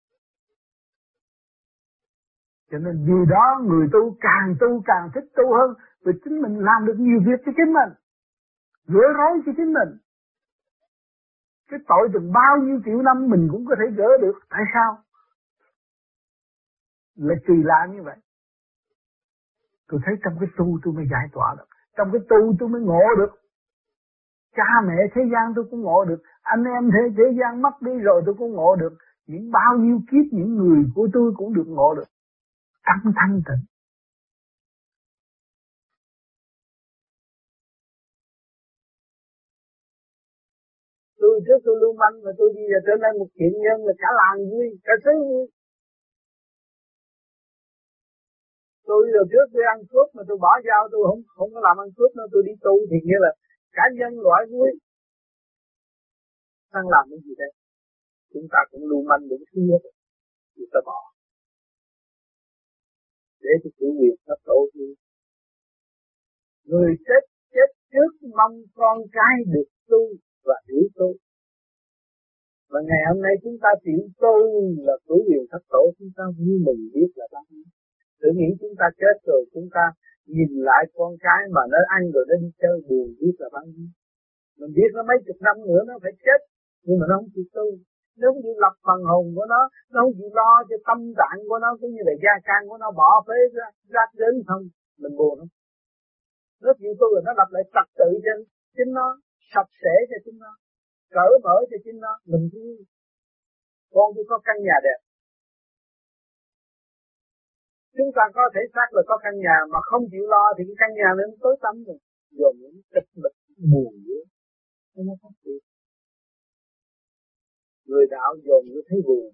Cho nên vì đó người tu càng tu càng thích tu hơn, vì chính mình làm được nhiều việc cho chính mình, gỡ rối cho chính mình. Cái tội từng bao nhiêu triệu năm mình cũng có thể gỡ được. Tại sao? Là kỳ lạ như vậy. Tôi thấy trong cái tu tôi mới giải tỏa được, trong cái tu tôi mới ngộ được. Cha mẹ thế gian tôi cũng ngộ được, anh em thế thế gian mất đi rồi tôi cũng ngộ được. Những bao nhiêu kiếp những người của tôi cũng được ngộ được. Tâm thanh tịnh. Tôi trước tôi lưu manh mà tôi bây giờ trở nên một thiện nhân là cả làng vui, cả xứ vui. Tôi giờ trước tôi ăn cướp mà tôi bỏ dao tôi không không có làm ăn cướp nữa, tôi đi tu thì nghĩa là cả nhân loại vui. Đang làm cái gì đây? Chúng ta cũng lưu manh đúng thứ hết, chúng ta bỏ. Để cho chủ quyền thất tổ vui. Người chết chết trước mong con cái được tu và hiểu tu. Và ngày hôm nay chúng ta chịu tu là chủ quyền thất tổ, chúng ta vui mừng biết là bao nhiêu. Tự nghĩ chúng ta chết rồi chúng ta nhìn lại con cái mà nó ăn rồi nó đi chơi buồn biết là bao nhiêu. Mình biết nó mấy chục năm nữa nó phải chết, nhưng mà nó không chịu tu, nó không chịu lập phần hồn của nó, nó không chịu lo cho tâm trạng của nó, cũng như là gia can của nó bỏ phế ra rác đến không, mình buồn không? Nó chịu tu rồi nó lập lại trật tự cho chính nó, sạch sẽ cho chính nó, cởi mở cho chính nó, mình vui. Con tôi có căn nhà đẹp. Chúng ta có thể xác là có căn nhà mà không chịu lo thì cái căn nhà nó tối tăm rồi, dồn những tịch mịch buồn dữ, nó không chịu. Người đạo dồn như thấy buồn,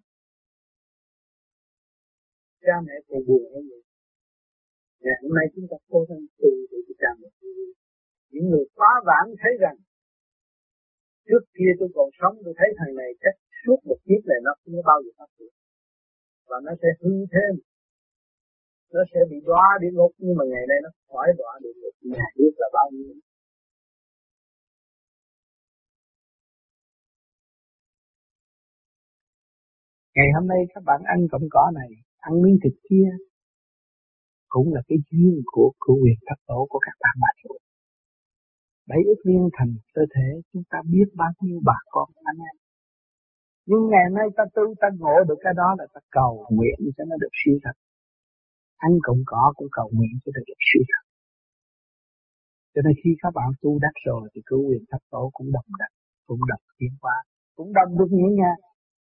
cha mẹ cũng buồn như vậy. Ngày hôm nay chúng ta cố gắng tu để cho cha mẹ vui. Những người phá vãn thấy rằng trước kia tôi còn sống tôi thấy thằng này chắc suốt một kiếp này nó không có bao giờ phát triển, và nó sẽ hư thêm, nó sẽ bị đọa địa ngục, nhưng mà ngày nay nó khỏi đọa địa ngục, nhà biết là bao nhiêu. Ngày hôm nay các bạn ăn cọng cỏ này, ăn miếng thịt kia, cũng là cái duyên của cửu huyền thất tổ của các bạn mà thôi. Bảy ức liên thành cơ thể, chúng ta biết bao nhiêu bà con anh em. Nhưng ngày nay ta tu ta ngộ được cái đó là ta cầu nguyện cho nó được siêu thật. Ăn cọng cỏ cũng cầu nguyện cho nó được siêu thật. Cho nên khi các bạn tu đắc rồi thì cửu huyền thất tổ cũng đồng đắc, cũng đồng tiến qua, cũng đồng được nhẹ nhàng.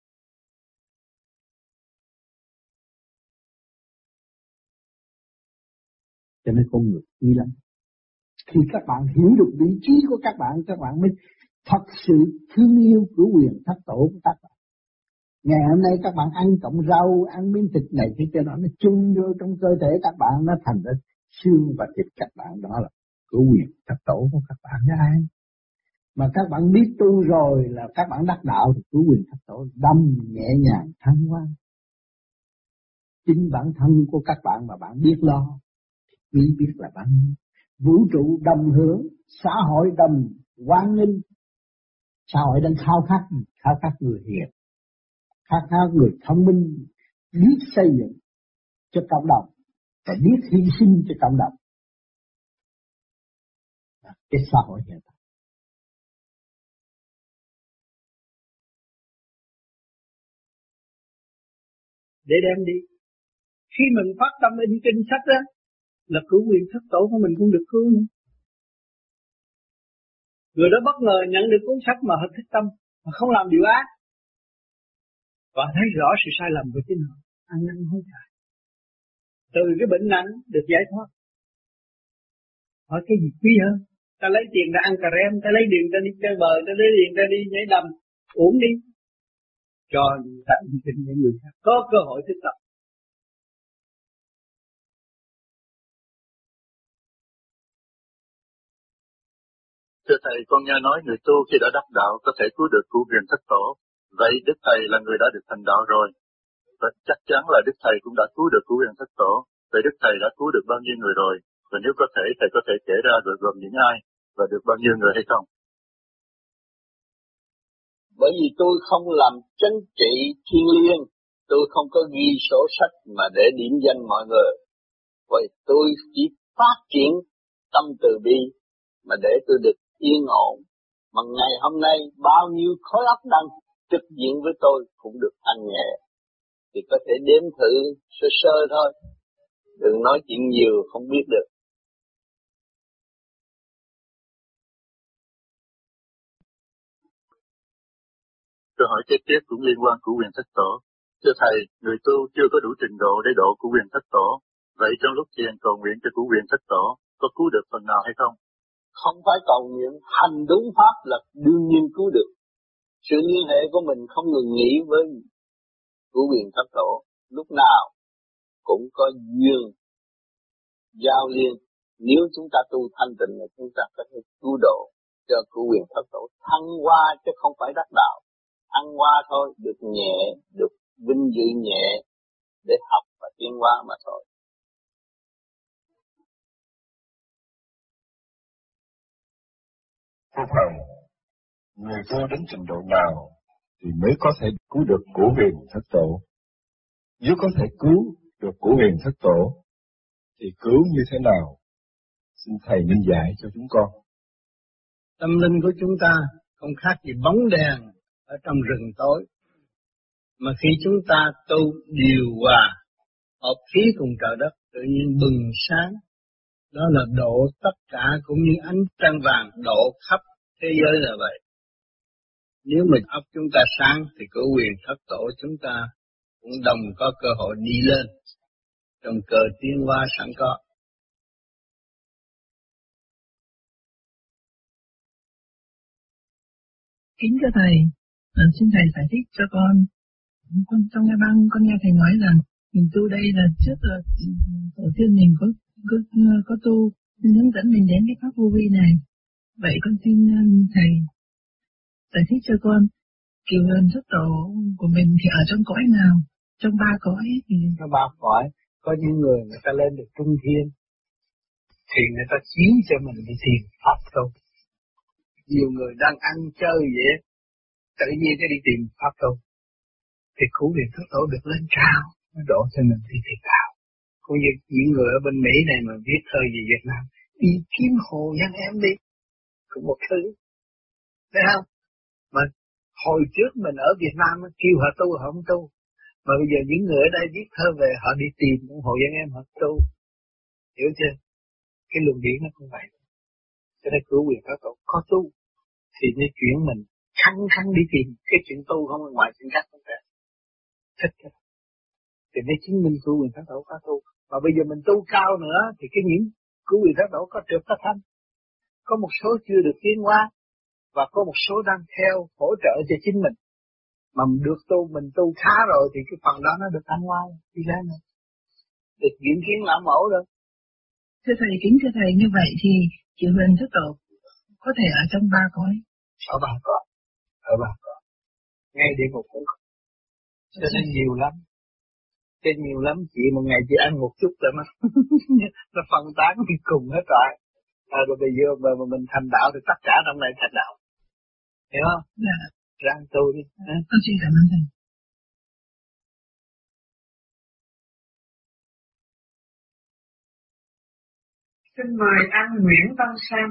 Cho nên con người quý lắm. Khi các bạn hiểu được vị trí của các bạn, các bạn mới thật sự thương yêu cửu huyền thất tổ của các bạn. Ngày hôm nay các bạn ăn cọng rau, ăn miếng thịt này thì cho nó nó chung vô trong cơ thể các bạn, nó thành ra xương và thịt các bạn, đó là cửu huyền thất tổ của các bạn đó ai. Mà các bạn biết tu rồi là các bạn đắc đạo thì cửu huyền thất tổ đâm nhẹ nhàng thăng hoa. Chính bản thân của các bạn mà bạn biết lo, quý biết là bao nhiêu. Vũ trụ đồng hưởng, xã hội đồng hoan nghênh. Xã hội đang khao khát, khao khát người hiền, khao khát người thông minh, biết xây dựng cho cộng đồng. và biết hy sinh cho cộng đồng. Cái xã hội hiện tại. Để đem đi. Khi mình phát tâm in kinh sách á, là cứu quyền thất tổ của mình cũng được cứu nữa. Người đó bất ngờ nhận được cuốn sách mà họ thích tâm, mà không làm điều ác. Và thấy rõ sự sai lầm của chính họ, ăn năn hối cải. Từ cái bệnh nặng được giải thoát. Hỏi cái gì quý hơn? Ta lấy tiền ta ăn cà rem, ta lấy tiền ta đi chơi bời, ta lấy tiền ta đi nhảy đầm, uống đi. Cho tận tình những người khác có cơ hội thức tập.
Thưa Thầy, con nghe nói người tu khi đã đắc đạo có thể cứu được cứu huyền thất tổ. Vậy Đức Thầy là người đã được thành đạo rồi. Và chắc chắn là Đức Thầy cũng đã cứu được cứu huyền thất tổ. Vậy Đức Thầy đã cứu được bao nhiêu người rồi? Và nếu có thể, Thầy có thể kể ra được gồm những ai và được bao nhiêu người hay không?
Bởi vì tôi không làm chính trị thiên liêng, tôi không có ghi sổ sách mà để điểm danh mọi người. Vậy tôi chỉ phát triển tâm từ bi mà để tôi được yên ổn. Mà ngày hôm nay bao nhiêu khối óc đang trực diện với tôi cũng được thanh nhẹ. Thì có thể đếm thử sơ sơ thôi. Đừng nói chuyện nhiều không biết được.
Câu hỏi kế tiếp cũng liên quan của quyền thất tổ. Thưa Thầy, người tu chưa có đủ trình độ để độ của quyền thất tổ. Vậy trong lúc thiền cầu nguyện cho của quyền thất tổ, có cứu được phần nào hay không?
Không phải cầu nguyện, hành đúng pháp là đương nhiên cứu được. Sự liên hệ của mình không ngừng nghỉ với của quyền thất tổ. Lúc nào cũng có duyên giao liên. Nếu chúng ta tu thanh tịnh là chúng ta có thể cứu độ cho của quyền thất tổ. Thăng hoa chứ không phải đắc đạo. Thăng hoa thôi, được nhẹ, được vinh dự nhẹ để học và tiến hóa mà thôi.
Thưa Thầy, người tu đến trình độ nào thì mới có thể cứu được của huyền thất tổ? Nếu có thể cứu được của huyền thất tổ, thì cứu như thế nào? Xin Thầy minh giải cho chúng con.
Tâm linh của chúng ta không khác gì bóng đèn ở trong rừng tối. Mà khi chúng ta tu điều hòa, hợp khí cùng trời đất, tự nhiên bừng sáng. Đó là độ tất cả cũng như ánh trăng vàng độ khắp thế giới là vậy. Nếu mà óc chúng ta sáng thì có quyền thất tổ chúng ta cũng đồng có cơ hội đi lên trong cờ tiến hóa sẵn có.
Kính thưa Thầy, à, xin Thầy giải thích cho con. Con trong cái băng con nghe Thầy nói rằng mình tu đây là trước là tổ tiên mình có có, có tu hướng dẫn mình đến cái pháp vô vi này. Vậy con xin Thầy giải thích cho con kiều huyền thất tổ của mình thì ở trong cõi nào? Trong ba cõi thì
trong ba cõi có những người người ta lên được trung thiên thì người ta chiếu cho mình đi tìm pháp tu. Nhiều người đang ăn chơi vậy tự nhiên cái đi tìm pháp tu thì cứu huyền thất tổ được lên cao, nó đổ cho mình đi tìm cao. Cũng như những người ở bên Mỹ này mà viết thơ về Việt Nam, đi kiếm hồ nhân em đi, cũng một thứ, thấy không? Mà hồi trước mình ở Việt Nam kêu họ tu họ không tu, mà bây giờ những người ở đây viết thơ về họ đi tìm hồ nhân em họ tu, hiểu chưa? Cái luồng điển nó cũng vậy. Cho nên cứu quyền thất tổ có tu thì nên chuyển mình khăng khăng đi tìm cái chuyện tu không ở ngoài chuyện khác không thể. Thích chứ. Thì mới chứng minh cứu quyền thất tổ có tu. Mà bây giờ mình tu cao nữa thì cái những cứu quyền thất tổ có trượt có thanh. Có một số chưa được tiến hóa và có một số đang theo hỗ trợ cho chính mình. Mà mình được tu, mình tu khá rồi thì cái phần đó nó được thanh hóa đi ra nữa. Được diễn kiến lão mẫu rồi.
Thưa Thầy, kính thưa Thầy, như vậy thì kiều huyền thất tổ có thể ở trong ba cõi.
Ở ba cõi. Ở ba cõi. Ngay địa ngục cũng có. Cho nên nhiều lắm. Cái nhiều lắm, chị một ngày chỉ ăn một chút rồi mà. Nó phân tán đi cùng hết rồi. À, rồi bây giờ mà, mà mình thành đạo thì tất cả trong này thành đạo. Hiểu không?
Dạ.
Ráng tu đi.
Con xin cảm ơn Thầy.
Xin mời anh Nguyễn Văn Sang.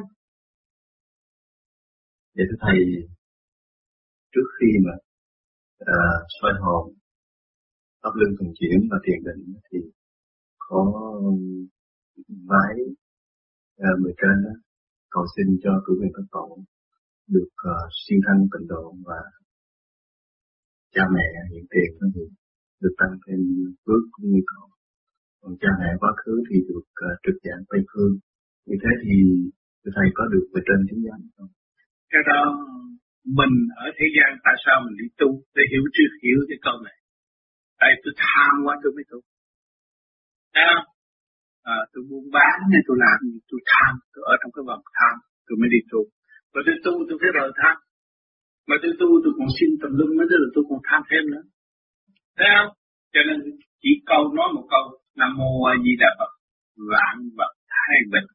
Vậy thưa thầy, trước khi mà à, xoay hồn, pháp luân thường chuyển và thiền định thì có vái à, người trên đó, cầu xin cho cử viên Phật tổ được uh, siêng thân tịnh độ và cha mẹ hiện tiền đó thì được tăng thêm phước cũng như cậu. Còn cha mẹ quá khứ thì được uh, trực giảng Tây Phương. Như thế thì thầy có được về trên chứng giám không?
Cái đó mình ở thế gian tại sao mình đi tu để hiểu trước hiểu cái câu này. Tại tôi tham quá tôi mới tu. Thấy không? À, tôi buôn bán nên tôi làm gì tôi tham, tôi ở trong cái vòng tham tôi mới đi tu. Và tôi tu tôi phải rời tham. Mà tôi tu tôi còn xin tùm lum nữa, tức là tôi còn tham thêm nữa. Thấy không? Cho nên chỉ câu nói một câu Nam Mô A Di Đà Phật, vạn vật thái bình.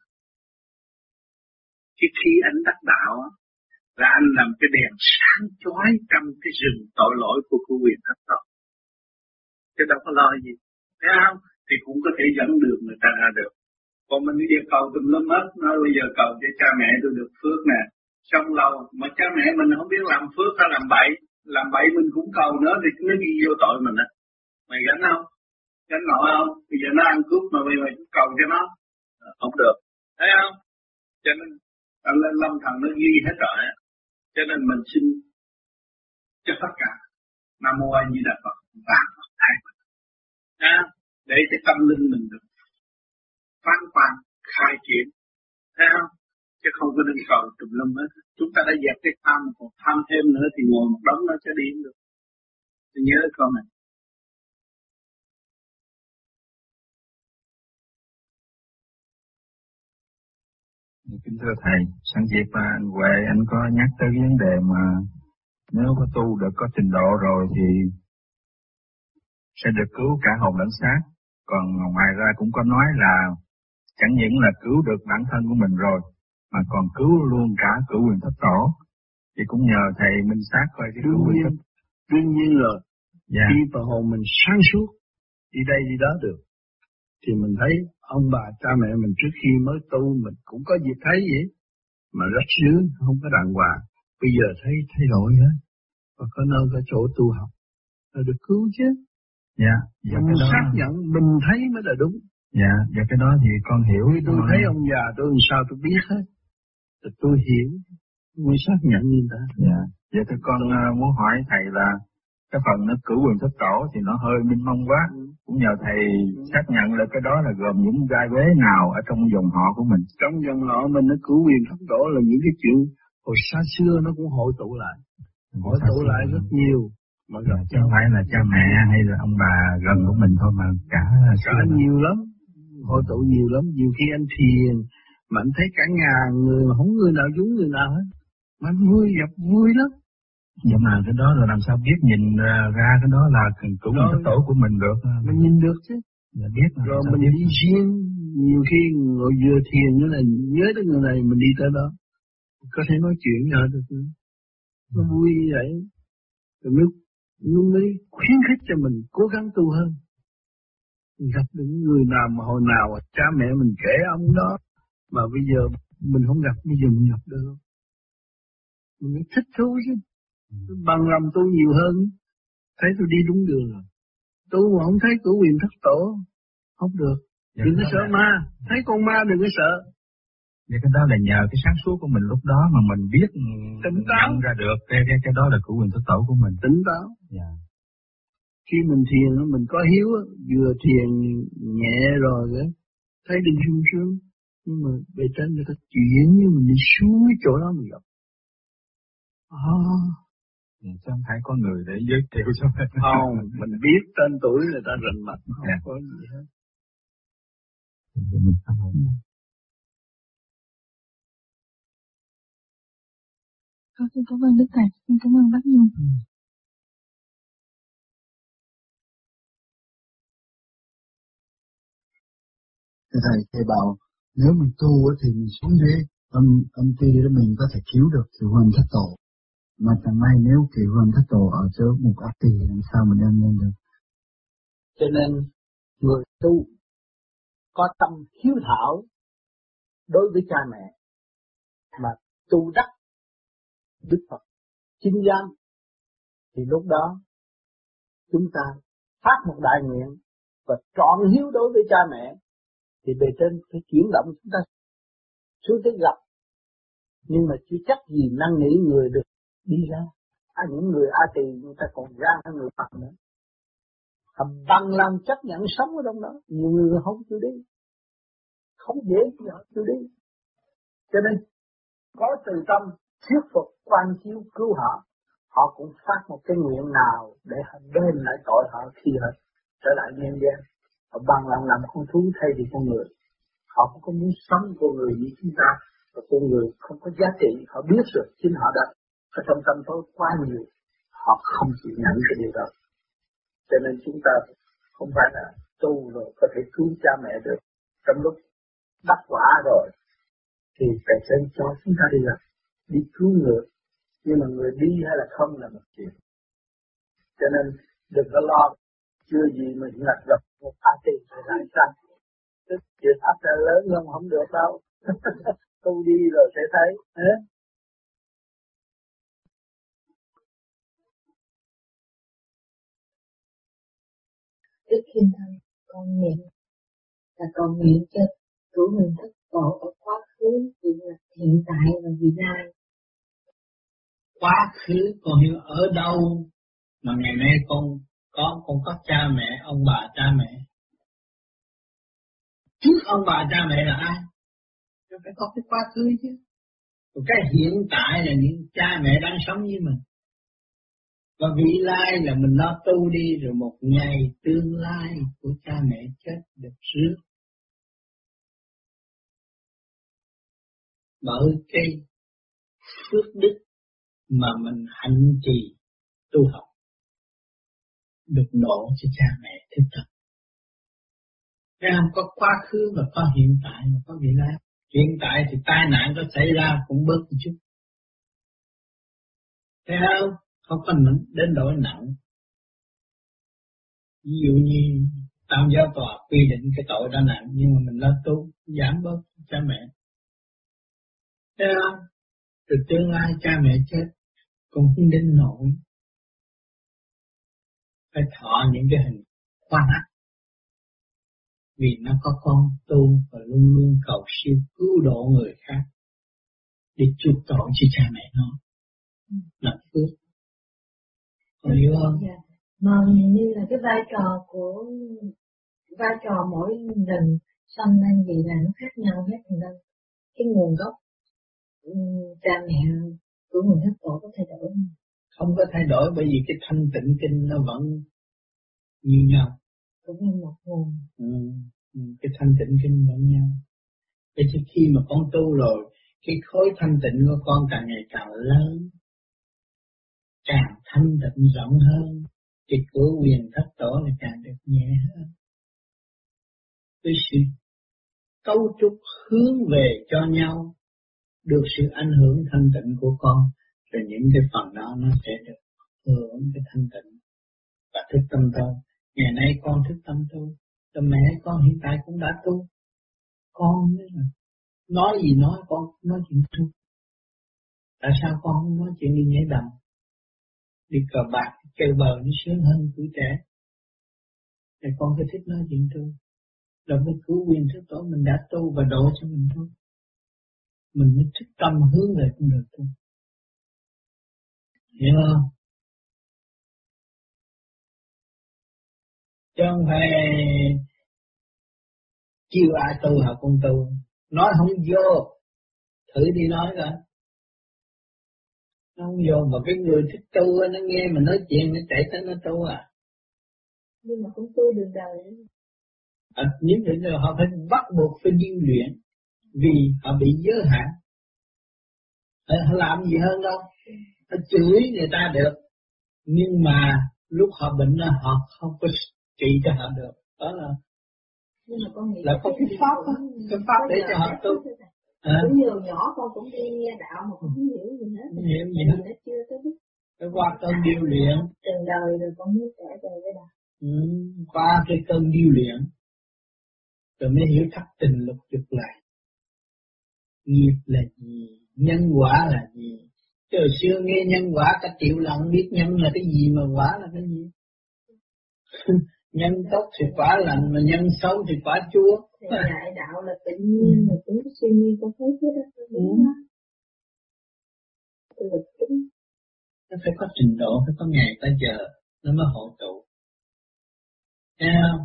Cái khi anh đắc đạo là anh làm cái đèn sáng chói trong cái rừng tội lỗi của cô quyền thất tội. Chứ đâu có lo gì. Thấy không? Thì cũng có thể dẫn đường người ta ra được. Còn mình đi cầu tùm lum hết, nói bây giờ cầu cho cha mẹ tôi được phước nè. Xong lâu, mà cha mẹ mình không biết làm phước hay làm bậy. Làm bậy mình cũng cầu nữa thì nó ghi vô tội mình á. Mày gánh không? Gánh nổi không? Bây giờ nó ăn cướp mà mày, mày cầu cho nó. Không được. Thấy không? Cho nên anh lên lâm thần nó ghi hết rồi á. Cho nên mình xin cho tất cả Nam Mô A Di Đà Phật và Phật thay mình. À, để cái tâm linh mình được phán quan, khai triển. Thấy không? Chứ không có nên cầu tùm lum hết. Chúng ta đã dẹp cái tham, còn tham thêm nữa thì ngồi một đống nó sẽ đi không được. Tôi nhớ con này.
Kính thưa thầy, sẵn dịp mà anh Huệ anh có nhắc tới cái vấn đề mà nếu có tu được có trình độ rồi thì sẽ được cứu cả hồn lẫn xác. Còn ngoài ra cũng có nói là chẳng những là cứu được bản thân của mình rồi mà còn cứu luôn cả cửu quyền thất tổ. Thì cũng nhờ thầy minh sát coi cái cửu quyền thất.
Đương nhiên rồi.
Dạ.
Khi mà hồn mình sáng suốt đi đây đi đó được thì mình thấy ông bà cha mẹ mình trước khi mới tu mình cũng có dịp thấy vậy mà rất sướng, không có đàng hoàng. Bây giờ thấy thay đổi hết và có nơi có chỗ tu học là được cứu chứ.
Dạ. Dạ
mình
cái đó
xác nhận mình thấy mới là đúng.
Dạ. Dạ cái đó thì con hiểu.
Tôi mà... thấy ông già tôi làm sao tôi biết hết. Thì tôi hiểu mới xác nhận như ta.
Dạ. Vậy thì con uh, muốn hỏi thầy là cái phần nó cửu quyền thất tổ thì nó hơi minh mông quá. Ừ. Cũng nhờ thầy ừ. xác nhận là cái đó là gồm những gai vế nào ở trong dòng họ của mình.
Trong dòng họ mình nó cửu quyền thất tổ là những cái chuyện hồi xa xưa nó cũng hội tụ lại. Hội tụ lại rất nhiều. Mà
dạ, chứ không phải là cha mẹ hay là ông bà gần của mình thôi mà cả
cả nhiều lắm. Hội tụ nhiều lắm. Nhiều khi anh thiền mà anh thấy cả ngàn người mà không người nào giống người nào hết. Mà anh vui gặp vui lắm.
Nhưng mà cái đó là làm sao biết nhìn ra cái đó là cửu quyền thất tổ của mình được?
Mình nhìn được chứ.
Dạ biết mà.
Rồi mình đi riêng, nhiều khi ngồi vừa thiền nữa là nhớ tới người này mình đi tới đó. Có thể nói chuyện nhau được nữa. Nó vui vậy. Rồi mới, mới khuyến khích cho mình cố gắng tu hơn. Mình gặp những người nào mà hồi nào cha mẹ mình kể ông đó mà bây giờ mình không gặp, bây giờ mình gặp được không? Mình mới thích thú chứ. Bằng lòng tu nhiều hơn. Thấy tôi đi đúng đường rồi. Tu mà không thấy cửu quyền thất tổ không được. Dạ, đừng có sợ là... ma. Thấy con ma đừng có sợ.
Vậy cái đó là nhờ cái sáng suốt của mình lúc đó mà mình biết
tỉnh táo
nhận ra được cái, cái, cái đó là cửu quyền thất tổ của mình.
Tỉnh táo.
Dạ.
Khi mình thiền mình có hiếu, vừa thiền nhẹ rồi thấy đừng sung sướng. Nhưng mà bề trên người ta chuyển như mình đi xuống cái chỗ đó mình gặp.
À. Ừ, chứ không phải có người để giới thiệu cho mình.
Không, mình biết tên tuổi người ta rành mạch, không yeah. có gì hết.
Mình không ừ.
Con cảm ơn Đức Thầy, con cảm ơn bác Nhung. Ừ.
Thưa Thầy, Thầy bảo nếu mình tu thì mình xuống dưới âm, âm ti đó mình có thể cứu được cửu quyền thất tổ. Mà chẳng may nếu cửu quyền thất tổ ở chỗ mục ác thì làm sao mình đem lên được.
Cho nên người tu có tâm hiếu thảo
đối với cha mẹ mà tu đắc Đức Phật chính giác, thì lúc đó chúng ta phát một đại nguyện và trọn hiếu đối với cha mẹ, thì bề trên phải chuyển động chúng ta xuống tới gặp. Nhưng mà chưa chắc gì năn nỉ người được đi ra. À, những người A Tỳ người ta còn ra hơn người Phật nữa. Họ bằng lòng chấp nhận sống ở trong đó. Nhiều người không chịu đi, không dễ gì họ chịu đi. Cho nên có từ tâm thuyết phục quan chiếu cứu họ, họ cũng phát một cái nguyện nào để họ đền lại tội họ khi họ trở lại nhân gian. Họ bằng lòng làm con thú thay vì con người. Họ không có muốn sống con người như chúng ta, và con người không có giá trị. Họ biết rồi, chính họ đã ở trong tâm tối quá nhiều, họ không chịu nhận cái điều đó. Cho nên chúng ta không phải là tu rồi có thể cứu cha mẹ được. Trong lúc đắc quả rồi thì phải trên cho chúng ta đi làm, đi cứu người. Nhưng mà người đi hay là không là một chuyện. Cho nên đừng có lo, chưa gì mình ngặt gặp một A Tỳ phải lại sanh. Tức chuyện áp ra lớn không không được đâu. Tu đi rồi sẽ thấy. Thế?
Trước khi thân con niệm là con nguyện cho cứu mình thất tổ ở quá khứ, vị hiện tại và vị lai.
Quá khứ con hiểu ở đâu mà ngày nay con có con có cha mẹ, ông bà cha mẹ. Trước ông bà cha mẹ là ai? Phải có cái quá khứ chứ. Còn cái hiện tại là những cha mẹ đang sống với mình. Và vị lai là mình lo tu đi, rồi một ngày tương lai của cha mẹ chết được rước. Bởi cái phước đức mà mình hành trì tu học được nổ cho cha mẹ thức thật. Cái không có quá khứ mà có hiện tại mà có vị lai. Hiện tại thì tai nạn có xảy ra cũng bớt một chút. Thấy không? Không có đến đổi nặng. Ví dụ như tam giáo tòa quy định cái tội đã nặng, nhưng mà mình lo tu giảm bớt cha mẹ. Thấy không? Từ tương lai cha mẹ chết cũng không đến nổi. Phải thọ những cái hình khoan hắc. Vì nó có con tu và luôn luôn cầu siêu cứu độ người khác để chuộc tội cho cha mẹ nó. Làm phước. Còn hiểu không?
Dạ. Mà như là cái vai trò của vai trò mỗi lần sanh lên gì là nó khác nhau hết nên cái nguồn gốc cha mẹ của người thất tổ có thay đổi không?
Không có thay đổi, bởi vì cái thanh tịnh kinh nó vẫn như nhau.
Cũng như một nguồn.
Ừ, cái thanh tịnh kinh vẫn nhau. Vậy thì khi mà con tu rồi, cái khối thanh tịnh của con càng ngày càng lớn, càng thanh tịnh rộng hơn, cái cửa quyền thất tổ là càng được nhẹ hơn. Với sự cấu trúc hướng về cho nhau, được sự ảnh hưởng thanh tịnh của con, rồi những cái phần đó nó sẽ được hưởng cái thanh tịnh và thức tâm tu. Ngày nay con thức tâm tu, rồi mẹ con hiện tại cũng đã tu. Con nữa là nói gì nói, con nói chuyện tu. Tại sao con không nói chuyện đi nhảy đầm, đi cờ bạc, chơi bờ nó sướng hơn tuổi trẻ? Thì con phải thích nói chuyện tu. Rồi mới cứu quyền thức tổ mình đã tu và độ cho mình thôi. Mình mới thức tâm hướng về con đường tu. Hiểu không? Chứ không phải chiêu ai tu học con tu. Nói không vô, thử đi nói coi. Nó không vô, mà cái người thích tu nó nghe mình nói chuyện nó chạy tới nó tu à.
Nhưng mà cũng tu đường đời ấy.
À, những người họ phải bắt buộc phải điêu luyện, vì họ bị giới hạn. Họ làm gì hơn đâu. Họ chửi người ta được, nhưng mà lúc họ bệnh họ không có trị cho họ được. Đó là
nhưng mà con nghĩ
là có cái pháp đó, cái pháp để cho họ tu.
À. Cũng nhiều nhỏ con cũng đi nghe đạo mà cũng không hiểu gì hết.
Không hiểu gì hết.
Nó chưa tới biết.
Cái qua cơn điêu luyện.
Từng đời rồi con mới trở về với đạo.
Ừ, qua cái cơn điêu luyện rồi mới hiểu thất tình lục dục lại. nghiệp là gì, nhân quả là gì. Chứ hồi xưa nghe nhân quả cả triệu lần biết nhân là cái gì mà quả là cái gì. Nhân tốt thì quả lành, mà nhân xấu thì quả chua.
Thì đại đạo là tự nhiên, mà cũng có suy nghĩ có thấy thế đó. Đúng đó. Lực tính.
Nó phải có trình độ, phải có ngày tới giờ, nó mới hộ tụ. Thấy không?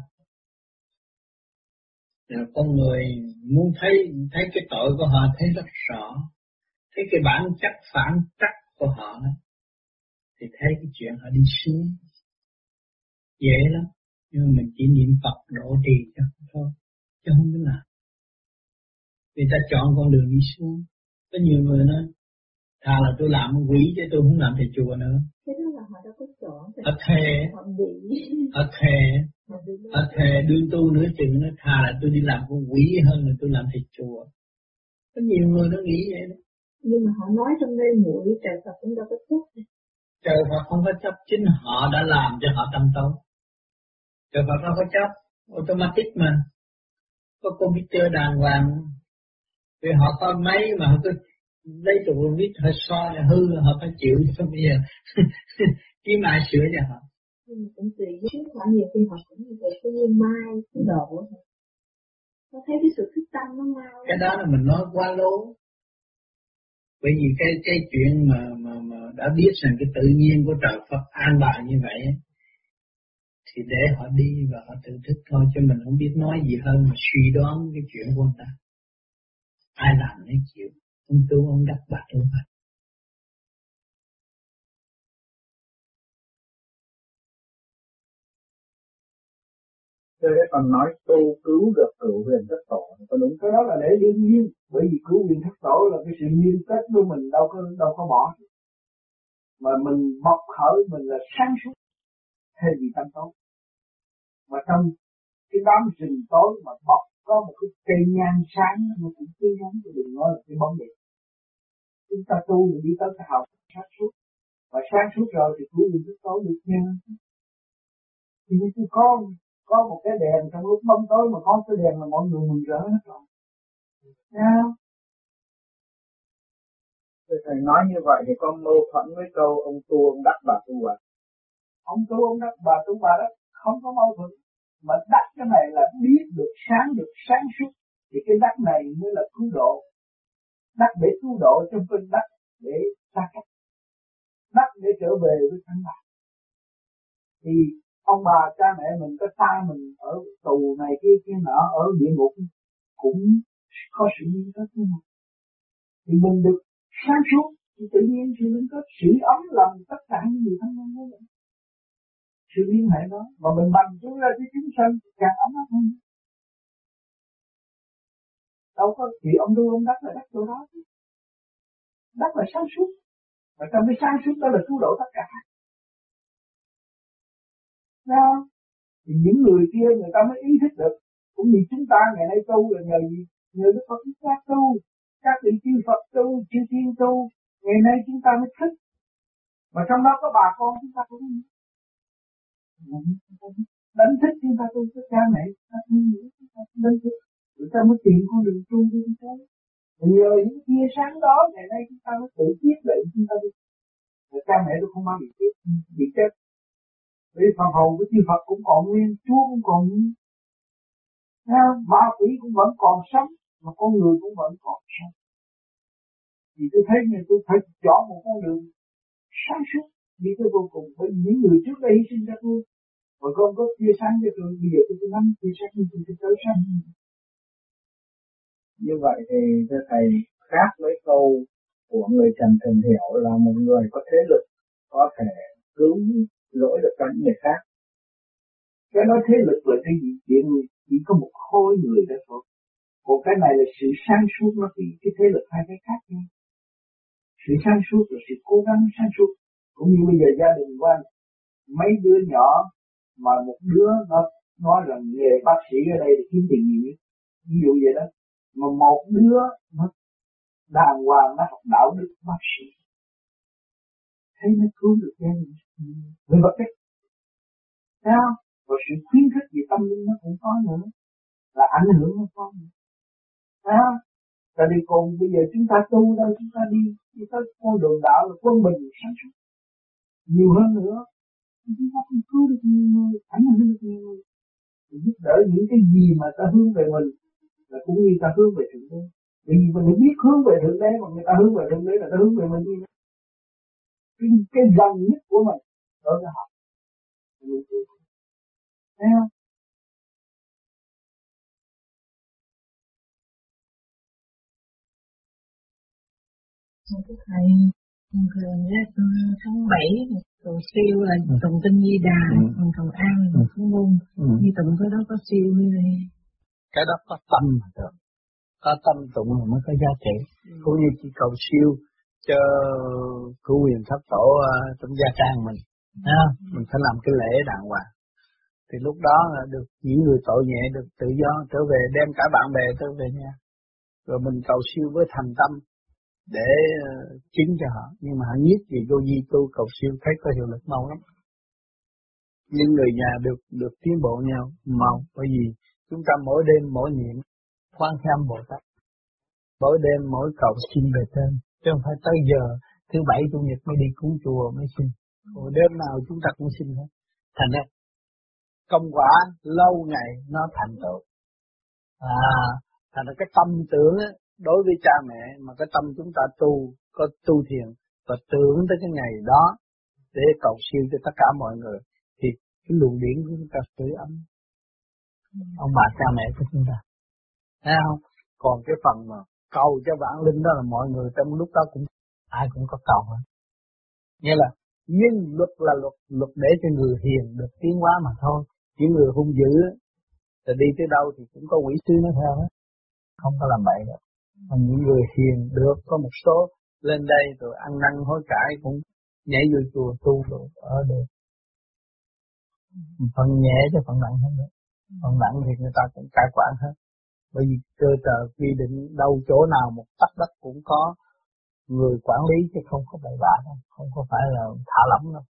Rồi con người muốn thấy thấy cái tội của họ thấy rất rõ, thấy cái bản chất phản trắc của họ đó, thì thấy cái chuyện họ đi xuống dễ lắm. Nhưng mà mình chỉ niệm Phật độ trì cho thôi, chứ không có làm. Người ta chọn con đường đi xuống. Có nhiều người nói thà là tôi làm quỷ chứ tôi không làm thầy chùa nữa.
Thế đó là họ đâu có chọn.
Họ thề, họ thề, họ thề đương tu nửa chừng nó thà là tôi đi làm con quỷ hơn là tôi làm thầy chùa. Có nhiều người nó nghĩ vậy đó.
Nhưng mà họ nói trong đây muội trời Phật cũng đâu có chấp.
Trời Phật không có chấp, chính họ đã làm cho họ tâm tối. Trời Phật đâu có chấp, automatic mà. Có computer đàng hoàng. Vì họ có máy mà họ cứ lấy tụ viết hơi soi là hư, họ phải chịu. Xong bây giờ kiếm ai sửa cho họ.
Nhưng mà cũng tùy với họ, nhiều khi họ cũng như vậy, cái như mai, cái độ. Nó thấy cái sự thức tâm nó mau.
Cái đó là mình nói quá lố. Bởi vì cái cái chuyện mà mà mà đã biết rằng cái tự nhiên của trời Phật an bài như vậy, thì để họ đi và họ tự thức thôi, chứ mình không biết nói gì hơn mà suy đoán cái chuyện của người ta. Ai làm lấy chịu, ông tu ông đắc bạc ông Phật.
Cho nên còn nói tu cứu được cửu huyền thất tổ, có đúng? Cái đó là để đương nhiên, bởi vì cửu huyền thất tổ là cái sự liên kết của mình đâu có đâu có bỏ, mà mình bộc khởi mình là sáng suốt thay vì tâm tối. Mà trong cái đám rừng tối mà bọc có một cái cây nhang sáng nó cũng tươi nắng, thì đừng nói là cái bóng điện. Chúng ta tu mình đi tới cái học sáng suốt, và sáng suốt rồi thì cửu huyền thất tổ được nhân. Thì như con có một cái đèn trong lúc bóng tối mà có cái đèn là mọi người mừng rỡ hết rồi. Sao? Thầy nói như vậy thì có mâu thuẫn với câu ông tu ông đắc bà tu bà. Ông tu ông đắc bà tu bà đó không có mâu thuẫn. Mà đắc cái này là biết được sáng, được sáng suốt. Thì cái đắc này mới là cứu độ. Đắc để cứu độ trong cơn đắc để xa cách. Đắc để trở về với thanh bạc. Thì ông bà cha mẹ mình có xa mình ở tù này kia kia nọ ở địa ngục cũng có sự liên kết với mình. Thì mình được sáng suốt thì tự nhiên sự liên kết, sự ấm lòng tất cả những gì thân nhân với mình. Sự liên hệ đó mà mình bằng chúng ra cái chúng sanh càng ấm áp hơn. Đâu có thì ông đưa ông đắc là đắc chỗ đó. Đắc là sáng suốt. Và trong cái sáng suốt đó là cứu độ tất cả. Đó. Thì những người kia người ta mới ý thức được. Cũng như chúng ta ngày nay tu là nhờ gì? Nhờ Đức Phật chúng ta tu. Các vị chư Phật tu, chư Thiên tu. Ngày nay chúng ta mới thức. Mà trong đó có bà con chúng ta cũng đánh thức chúng ta tu với cha mẹ. Chúng ta đánh thức. Chúng ta mới tìm con đường tu đi tới. Nhờ những tia sáng đó ngày nay chúng ta mới tự quyết định chúng ta đi. Và cha mẹ tôi không bao bị chết, bị chết. Vì phần hồn của chư Phật cũng còn nguyên, Chúa cũng còn nguyên. Ma quỷ cũng vẫn còn sống, mà con người cũng vẫn còn sống. Vì tôi thấy như tôi phải chọn một con đường sáng suốt đi tới vô cùng. Bởi vì những người trước đây hy sinh cho tôi, và con có chia sáng cho tôi, bây giờ tôi tôi nắm chia sáng cho tôi tôi tới sáng. Như vậy thì thưa thầy, khác với câu của người Trần Thường Hiểu là một người có thế lực có thể cứu lỗi được cho những người khác. Cái nói thế lực là cái gì? Chỉ, chỉ có một khối người đó thôi. Còn cái này là sự sáng suốt, nó thì cái thế lực hai cái khác nhau. Sự sáng suốt là sự cố gắng sáng suốt. Cũng như bây giờ gia đình quan mấy đứa nhỏ mà một đứa nó nói rằng nghề bác sĩ ở đây để kiếm tiền nhiều nhất, ví dụ vậy đó, mà một đứa nó đàng hoàng nó học đạo đức bác sĩ, thấy nó cứu được gia đình về vật chất, thấy không? Và sự khuyến khích về tâm linh nó cũng có nữa, là ảnh hưởng nó có nữa, thấy không?
Tại vì còn bây giờ chúng ta tu đâu, chúng ta đi đi tới con đường đạo là quân bình sáng suốt nhiều hơn nữa, chúng ta không cứu được nhiều người, ảnh hưởng được nhiều người, giúp đỡ những cái gì mà ta hướng về mình là cũng như ta hướng về thượng đế. Vì mình biết hướng về thượng đế, mà người ta hướng về thượng đế là ta hướng về mình đi. Cái cái gần nhất của mình đối với họ, thấy không?
Thưa thầy, thường tháng bảy cầu siêu là tụng kinh Di Đà, còn cầu an là phú môn, như tụng cái đó có siêu như vậy.
Cái đó có tâm mà được, có tâm tụng là mới có giá trị. Cũng như chỉ cầu siêu cho cứu quyền thất tổ trong gia trang mình, ha, mình phải làm cái lễ đàng hoàng. Thì lúc đó là được những người tội nhẹ được tự do trở về, đem cả bạn bè trở về nhà. Rồi mình cầu siêu với thành tâm để uh, chứng cho họ. Nhưng mà họ nhất vì vô vi tu cầu siêu thấy có hiệu lực mau lắm. Những người nhà được được tiến bộ nhau mau, bởi vì chúng ta mỗi đêm mỗi niệm khoan tham Bồ Tát, mỗi đêm mỗi cầu xin về trên, chứ không phải tới giờ thứ bảy chủ nhật mới đi cúng chùa mới xin. Rồi đêm nào chúng ta cũng xin hết. Thành ra công quả lâu ngày nó thành tựu. À, thành ra cái tâm tưởng ấy, đối với cha mẹ mà cái tâm chúng ta tu, có tu thiền và tưởng tới cái ngày đó để cầu siêu cho tất cả mọi người, thì cái luồng điển của chúng ta sưởi ấm ông bà cha mẹ của chúng ta, thấy không? Còn cái phần mà cầu cho vãng linh đó là mọi người trong lúc đó cũng ai cũng có cầu hết. Nghĩa là nhưng luật là luật luật để cho người hiền được tiến hóa mà thôi. Những người hung dữ rồi đi tới đâu thì cũng có quỷ sư nó theo hết, không có làm bậy đâu. Còn những người hiền được có một số lên đây rồi ăn năn hối cải cũng nhảy vô chùa tu rồi ở được. Phần nhẹ cho phần nặng không được. Phần nặng thì người ta cũng cai quản hết. Bởi vì cơ trời quy định đâu chỗ nào một tấc đất cũng có người quản lý, chứ không có bậy bạ đâu, không có phải là thả lỏng đâu.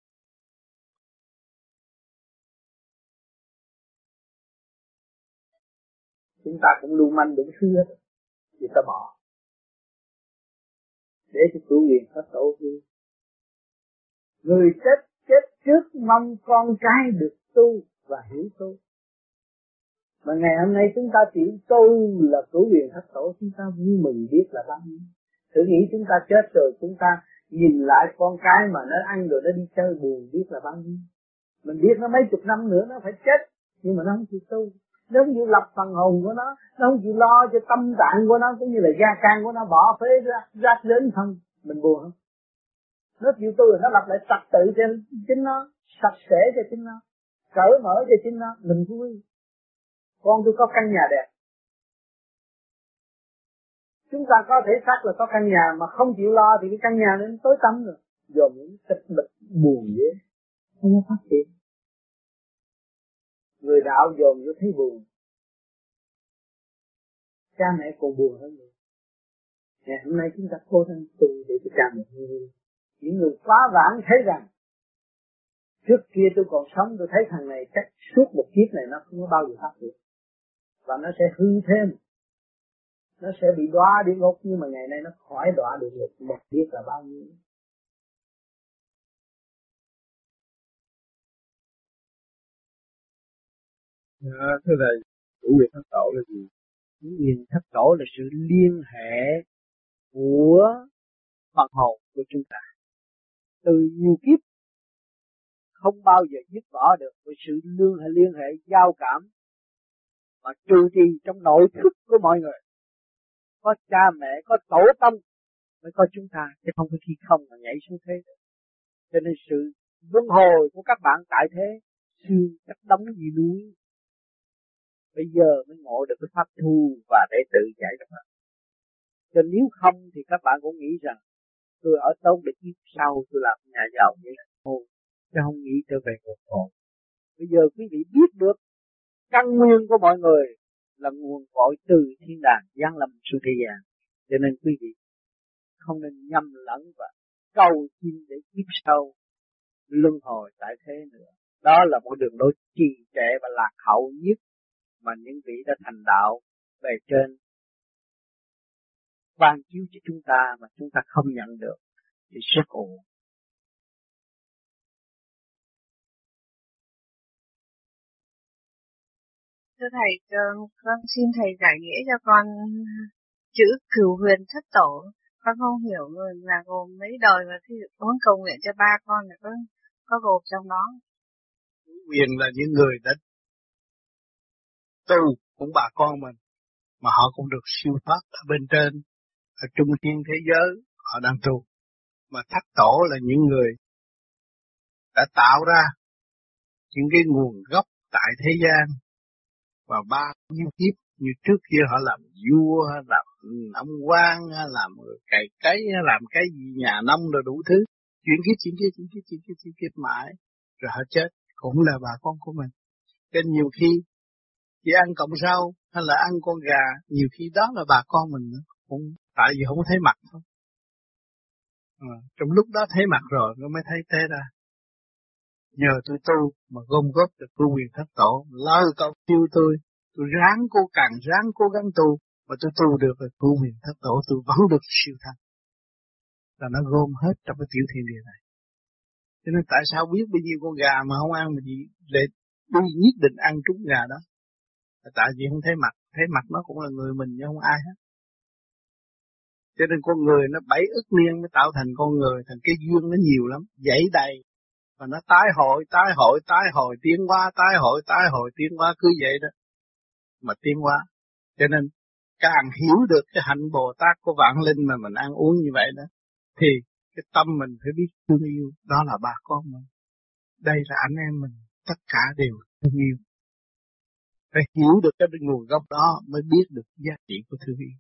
Chúng ta cũng lưu manh đủ thứ hết, thì ta bỏ để cho cứu quyền thất tổ vui. Người chết chết trước mong con cái được tu và hiểu tu. Mà ngày hôm nay chúng ta chỉ tu là cứu quyền thất tổ, chúng ta vui mừng biết là bao nhiêu. Thử nghĩ chúng ta chết rồi, chúng ta nhìn lại con cái mà nó ăn rồi nó đi chơi buồn biết là bao nhiêu. Mình biết nó mấy chục năm nữa nó phải chết, nhưng mà nó không chịu tu. Nó không chịu lập phần hồn của nó, nó không chịu lo cho tâm tạng của nó, cũng như là gia can của nó, bỏ phế ra, rác đến thân. Mình buồn không? Nó chịu tu rồi nó lập lại trật tự cho chính nó, sạch sẽ cho chính nó, cởi mở cho chính nó, mình vui. Con tôi có căn nhà đẹp. Chúng ta có thể xác là có căn nhà mà không chịu lo thì cái căn nhà nên tối tăm rồi. Dồn những tịch mịch buồn dễ, không có phát triển. Người đạo dồn vô thấy buồn, cha mẹ còn buồn hơn nữa. Ngày hôm nay chúng ta cố gắng tu để cho cha mẹ vui. Những người quá vãng thấy rằng trước kia tôi còn sống, tôi thấy thằng này chắc suốt một kiếp này nó không có bao giờ phát triển, và nó sẽ hư thêm, nó sẽ bị đọa địa ngục. Nhưng mà ngày nay nó khỏi đọa địa ngục, một biết là bao nhiêu.
À, thưa thầy, chủ quyền thất tổ là gì?
Chủ quyền thất tổ là sự liên hệ của phần hồn của chúng ta từ nhiều kiếp, không bao giờ dứt bỏ được với sự liên hệ liên hệ giao cảm mà trụ trì trong nội thức của mọi người. Có cha mẹ, có tổ tông mới có chúng ta, chứ không có khi không mà nhảy xuống thế được. Cho nên sự luân hồi của các bạn tại thế xương chắc đóng như núi. Bây giờ mới ngộ được cái pháp thu và để tự giải độc lập. Cho nếu không thì các bạn cũng nghĩ rằng tôi ở tốt để kiếp sau tôi làm nhà giàu như là thôi, chứ không nghĩ trở về nguồn cội. Bây giờ quý vị biết được căn nguyên của mọi người là nguồn cội từ thiên đàng giáng lâm xuống thế gian, cho nên quý vị không nên nhầm lẫn và cầu xin để kiếp sau luân hồi tại thế nữa. Đó là một đường lối trì trệ và lạc hậu nhất mà những vị đã thành đạo về trên ban chiếu cho chúng ta mà chúng ta không nhận được thì rất ổn.
Thưa Thầy, con xin Thầy giải nghĩa cho con chữ cửu huyền thất tổ. Con không hiểu là gồm mấy đời và khi muốn cầu nguyện cho ba con là có, có gồm trong đó.
Cửu huyền là những người đã tu cũng bà con mình, mà họ cũng được siêu thoát ở bên trên, ở trung thiên thế giới, họ đang tu. Mà thất tổ là những người đã tạo ra những cái nguồn gốc tại thế gian, và ba nhiêu kiếp như trước kia họ làm vua, làm ông quan, làm cày cấy, làm cái gì nhà nông rồi đủ thứ, chuyển kiếp chuyển kiếp chuyển kiếp chuyển kiếp chuyển kiếp mãi, rồi họ chết cũng là bà con của mình. Nên nhiều khi chỉ ăn cọng rau hay là ăn con gà, nhiều khi đó là bà con mình nữa, cũng tại vì không thấy mặt thôi. À, trong lúc đó thấy mặt rồi nó mới thấy thế ra. Nhờ tôi tu mà gom góp được cứu quyền thất tổ, lời cầu siêu tôi, tôi ráng cố càng ráng cố gắng tu, mà tôi tu được rồi cứu quyền thất tổ, tôi vẫn được siêu thanh. Là nó gom hết trong cái tiểu thiên địa này. Cho nên tại sao biết bao nhiêu con gà mà không ăn mà gì để tôi nhất định ăn trúng gà đó? Là tại vì không thấy mặt, thấy mặt nó cũng là người mình chứ không ai hết. Cho nên con người nó bảy ức niên mới tạo thành con người, thành cái duyên nó nhiều lắm, dãy đầy. Và nó tái hội, tái hội, tái hồi, tiến hóa, tái hội, tái hồi, tiến hóa, cứ vậy đó. Mà tiến hóa. Cho nên, càng hiểu được cái hạnh Bồ Tát của vạn linh mà mình ăn uống như vậy đó, thì cái tâm mình phải biết thương yêu, đó là bà con mình. Đây là anh em mình, tất cả đều thương yêu. Phải hiểu được cái nguồn gốc đó mới biết được giá trị của thương yêu.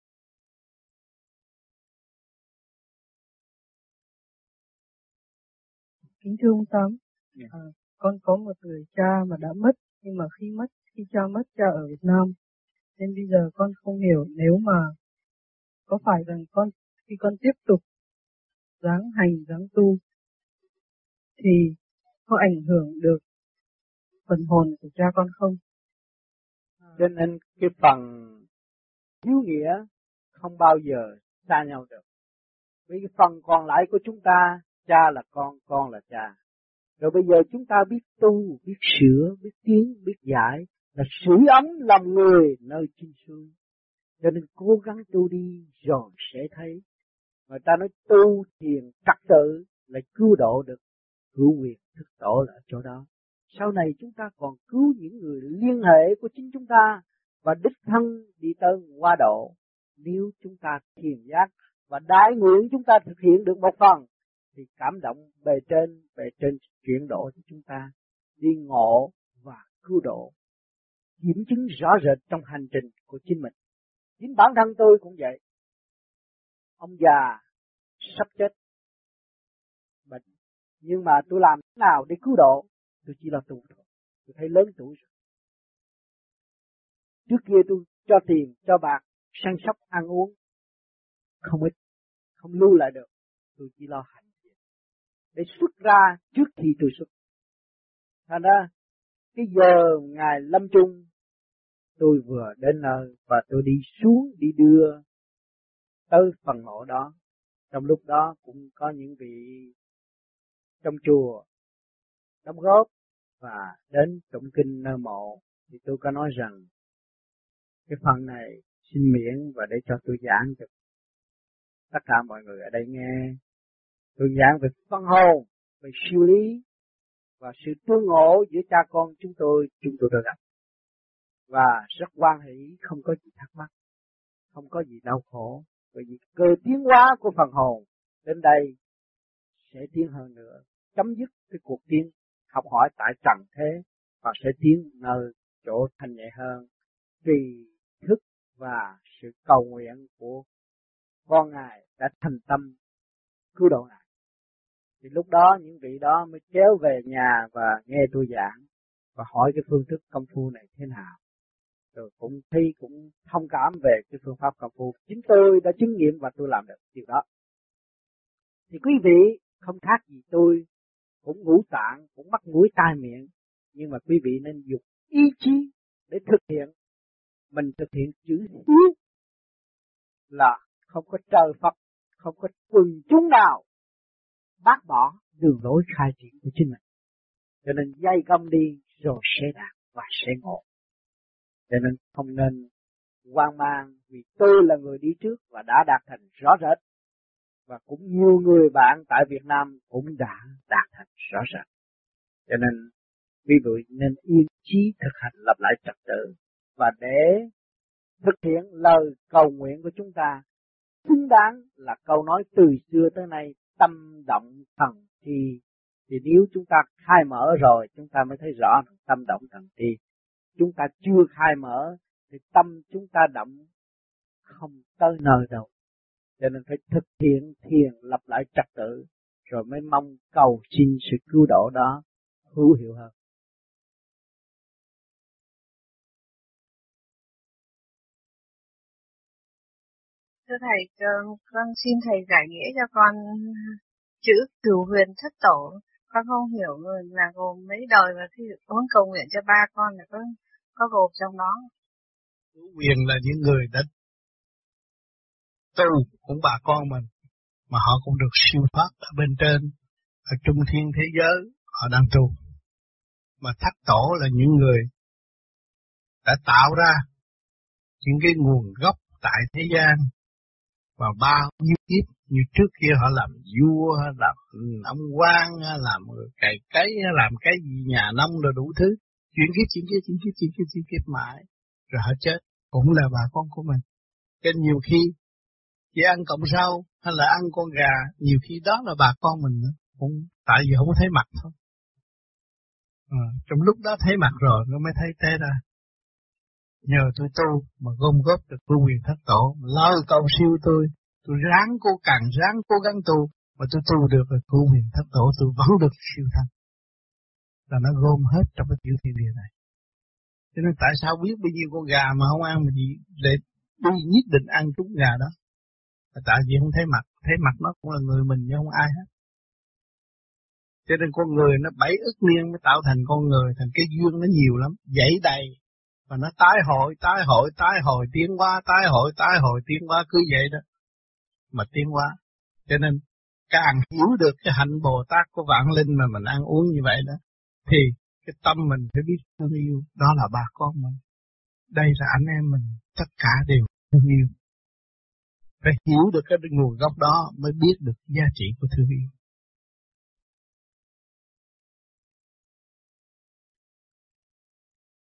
Kính thưa ông Tám, yeah. à, con có một người cha mà đã mất, nhưng mà khi mất, khi cha mất cha ở Việt Nam, nên bây giờ con không hiểu nếu mà có phải rằng con khi con tiếp tục dáng hành, dáng tu, thì có ảnh hưởng được phần hồn của cha con không?
Cho nên cái phần hiếu nghĩa không bao giờ xa nhau được. Vì cái phần còn lại của chúng ta, cha là con, con là cha. Rồi bây giờ chúng ta biết tu, biết sửa, biết tiến, biết giải, là sưởi ấm lòng người nơi chinh xuôi. Cho nên cố gắng tu đi rồi sẽ thấy. Người ta nói tu thiền trật tự là cứu độ được, cứu quyền thức tổ là ở chỗ đó. Sau này chúng ta còn cứu những người liên hệ của chính chúng ta và đích thân đi tới hóa độ. Nếu chúng ta thiền giác và đại nguyện chúng ta thực hiện được một phần, thì cảm động bề trên, bề trên chuyển độ cho chúng ta đi ngộ và cứu độ, kiểm chứng rõ rệt trong hành trình của chính mình. Chính bản thân tôi cũng vậy. Ông già sắp chết bệnh, nhưng mà tôi làm thế nào để cứu độ? Tôi chỉ là tu thôi. Tôi thấy lớn tuổi rồi. Trước kia tôi cho tiền, cho bạc, săn sóc, ăn uống không ít, không lưu lại được. Tôi chỉ lo hành để xuất ra trước khi tôi xuất. Thành ra cái giờ ngày lâm chung, tôi vừa đến nơi và tôi đi xuống đi đưa tới phần mộ đó. Trong lúc đó cũng có những vị trong chùa đóng góp và đến tụng kinh nơi mộ, thì tôi có nói rằng cái phần này xin miễn và để cho tôi giảng cho tất cả mọi người ở đây nghe. Tôi giảng về phân hồn, về siêu lý và sự tương ngộ giữa cha con chúng tôi, chúng tôi đã gặp. Và rất hoan hỷ, không có gì thắc mắc, không có gì đau khổ. Bởi vì cơ tiến hóa của phần hồn đến đây sẽ tiến hơn nữa, chấm dứt cái cuộc tiến học hỏi tại trần thế và sẽ tiến nơi chỗ thanh nhẹ hơn, vì thức và sự cầu nguyện của con Ngài đã thành tâm cứu độ Ngài. Thì lúc đó những vị đó mới kéo về nhà và nghe tôi giảng và hỏi cái phương thức công phu này thế nào. Rồi cũng thấy cũng thông cảm về cái phương pháp công phu. Chính tôi đã chứng nghiệm và tôi làm được điều đó. Thì quý vị không khác gì tôi, cũng ngũ tạng, cũng mắt mũi tai miệng, nhưng mà quý vị nên dùng ý chí để thực hiện. Mình thực hiện chữ hiếu là không có trời Phật, không có quần chúng nào bác bỏ đường lối khai triển của chính mình. Cho nên dây công đi rồi sẽ đạt và sẽ ngộ. Cho nên không nên hoang mang vì tôi là người đi trước và đã đạt thành rõ rệt. Và cũng nhiều người bạn tại Việt Nam cũng đã đạt thành rõ rệt. Cho nên quý vị nên yên chí thực hành lập lại trật tự. Và để thực hiện lời cầu nguyện của chúng ta xứng đáng là câu nói từ xưa tới nay tâm động thần thi. Thì nếu chúng ta khai mở rồi chúng ta mới thấy rõ tâm động thần thi. Chúng ta chưa khai mở thì tâm chúng ta động không tới nơi đâu. Cho nên phải thực hiện thiền lập lại trật tự rồi mới mong cầu xin sự cứu độ đó hữu hiệu hơn.
Thưa Thầy, con xin Thầy giải nghĩa cho con chữ cửu huyền thất tổ. Con không hiểu là gồm mấy đời và khi muốn cầu nguyện cho ba con là có, có gồm trong đó.
Cửu huyền là những người đã tu cũng bà con mình, mà họ cũng được siêu thoát ở bên trên, ở trung thiên thế giới, họ đang tu. Mà thất tổ là những người đã tạo ra những cái nguồn gốc tại thế gian, và bao nhiêu kiếp như trước kia họ làm vua, làm ông quan, làm cày cấy, làm cái gì nhà nông rồi đủ thứ, chuyển kiếp, chuyển kiếp, chuyển kiếp, chuyển kiếp, chuyển kiếp mãi, rồi họ chết, cũng là bà con của mình. Cho nên nhiều khi chỉ ăn cọng rau hay là ăn con gà, nhiều khi đó là bà con mình nữa, cũng tại vì không thấy mặt thôi. À, trong lúc đó thấy mặt rồi nó mới thấy thế ra. Nhờ tôi tu mà gom góp được tu quyền thất tổ, lời cầu siêu tôi, tôi ráng cố càng ráng cố gắng tu, mà tôi tu được rồi tu quyền thất tổ, tôi vẫn được siêu thanh. Là nó gom hết trong cái tiểu thiên địa này. Cho nên tại sao biết bao nhiêu con gà mà không ăn mà gì để đi nhất định ăn trúng gà đó? Là tại vì không thấy mặt, thấy mặt nó cũng là người mình chứ không ai hết. Cho nên con người nó bảy ức niên mới tạo thành con người, thành cái duyên nó nhiều lắm, dãy đầy. Và nó tái hội, tái hội, tái hội, tiến hóa, tái hội, tái hội, tiến hóa, cứ vậy đó. Mà tiến hóa. Cho nên, càng hiểu được cái hạnh Bồ Tát của vạn linh mà mình ăn uống như vậy đó, thì cái tâm mình phải biết thương yêu, đó là bà con mình. Đây là anh em mình, tất cả đều thương yêu. Phải hiểu được cái nguồn gốc đó mới biết được giá trị của thương yêu.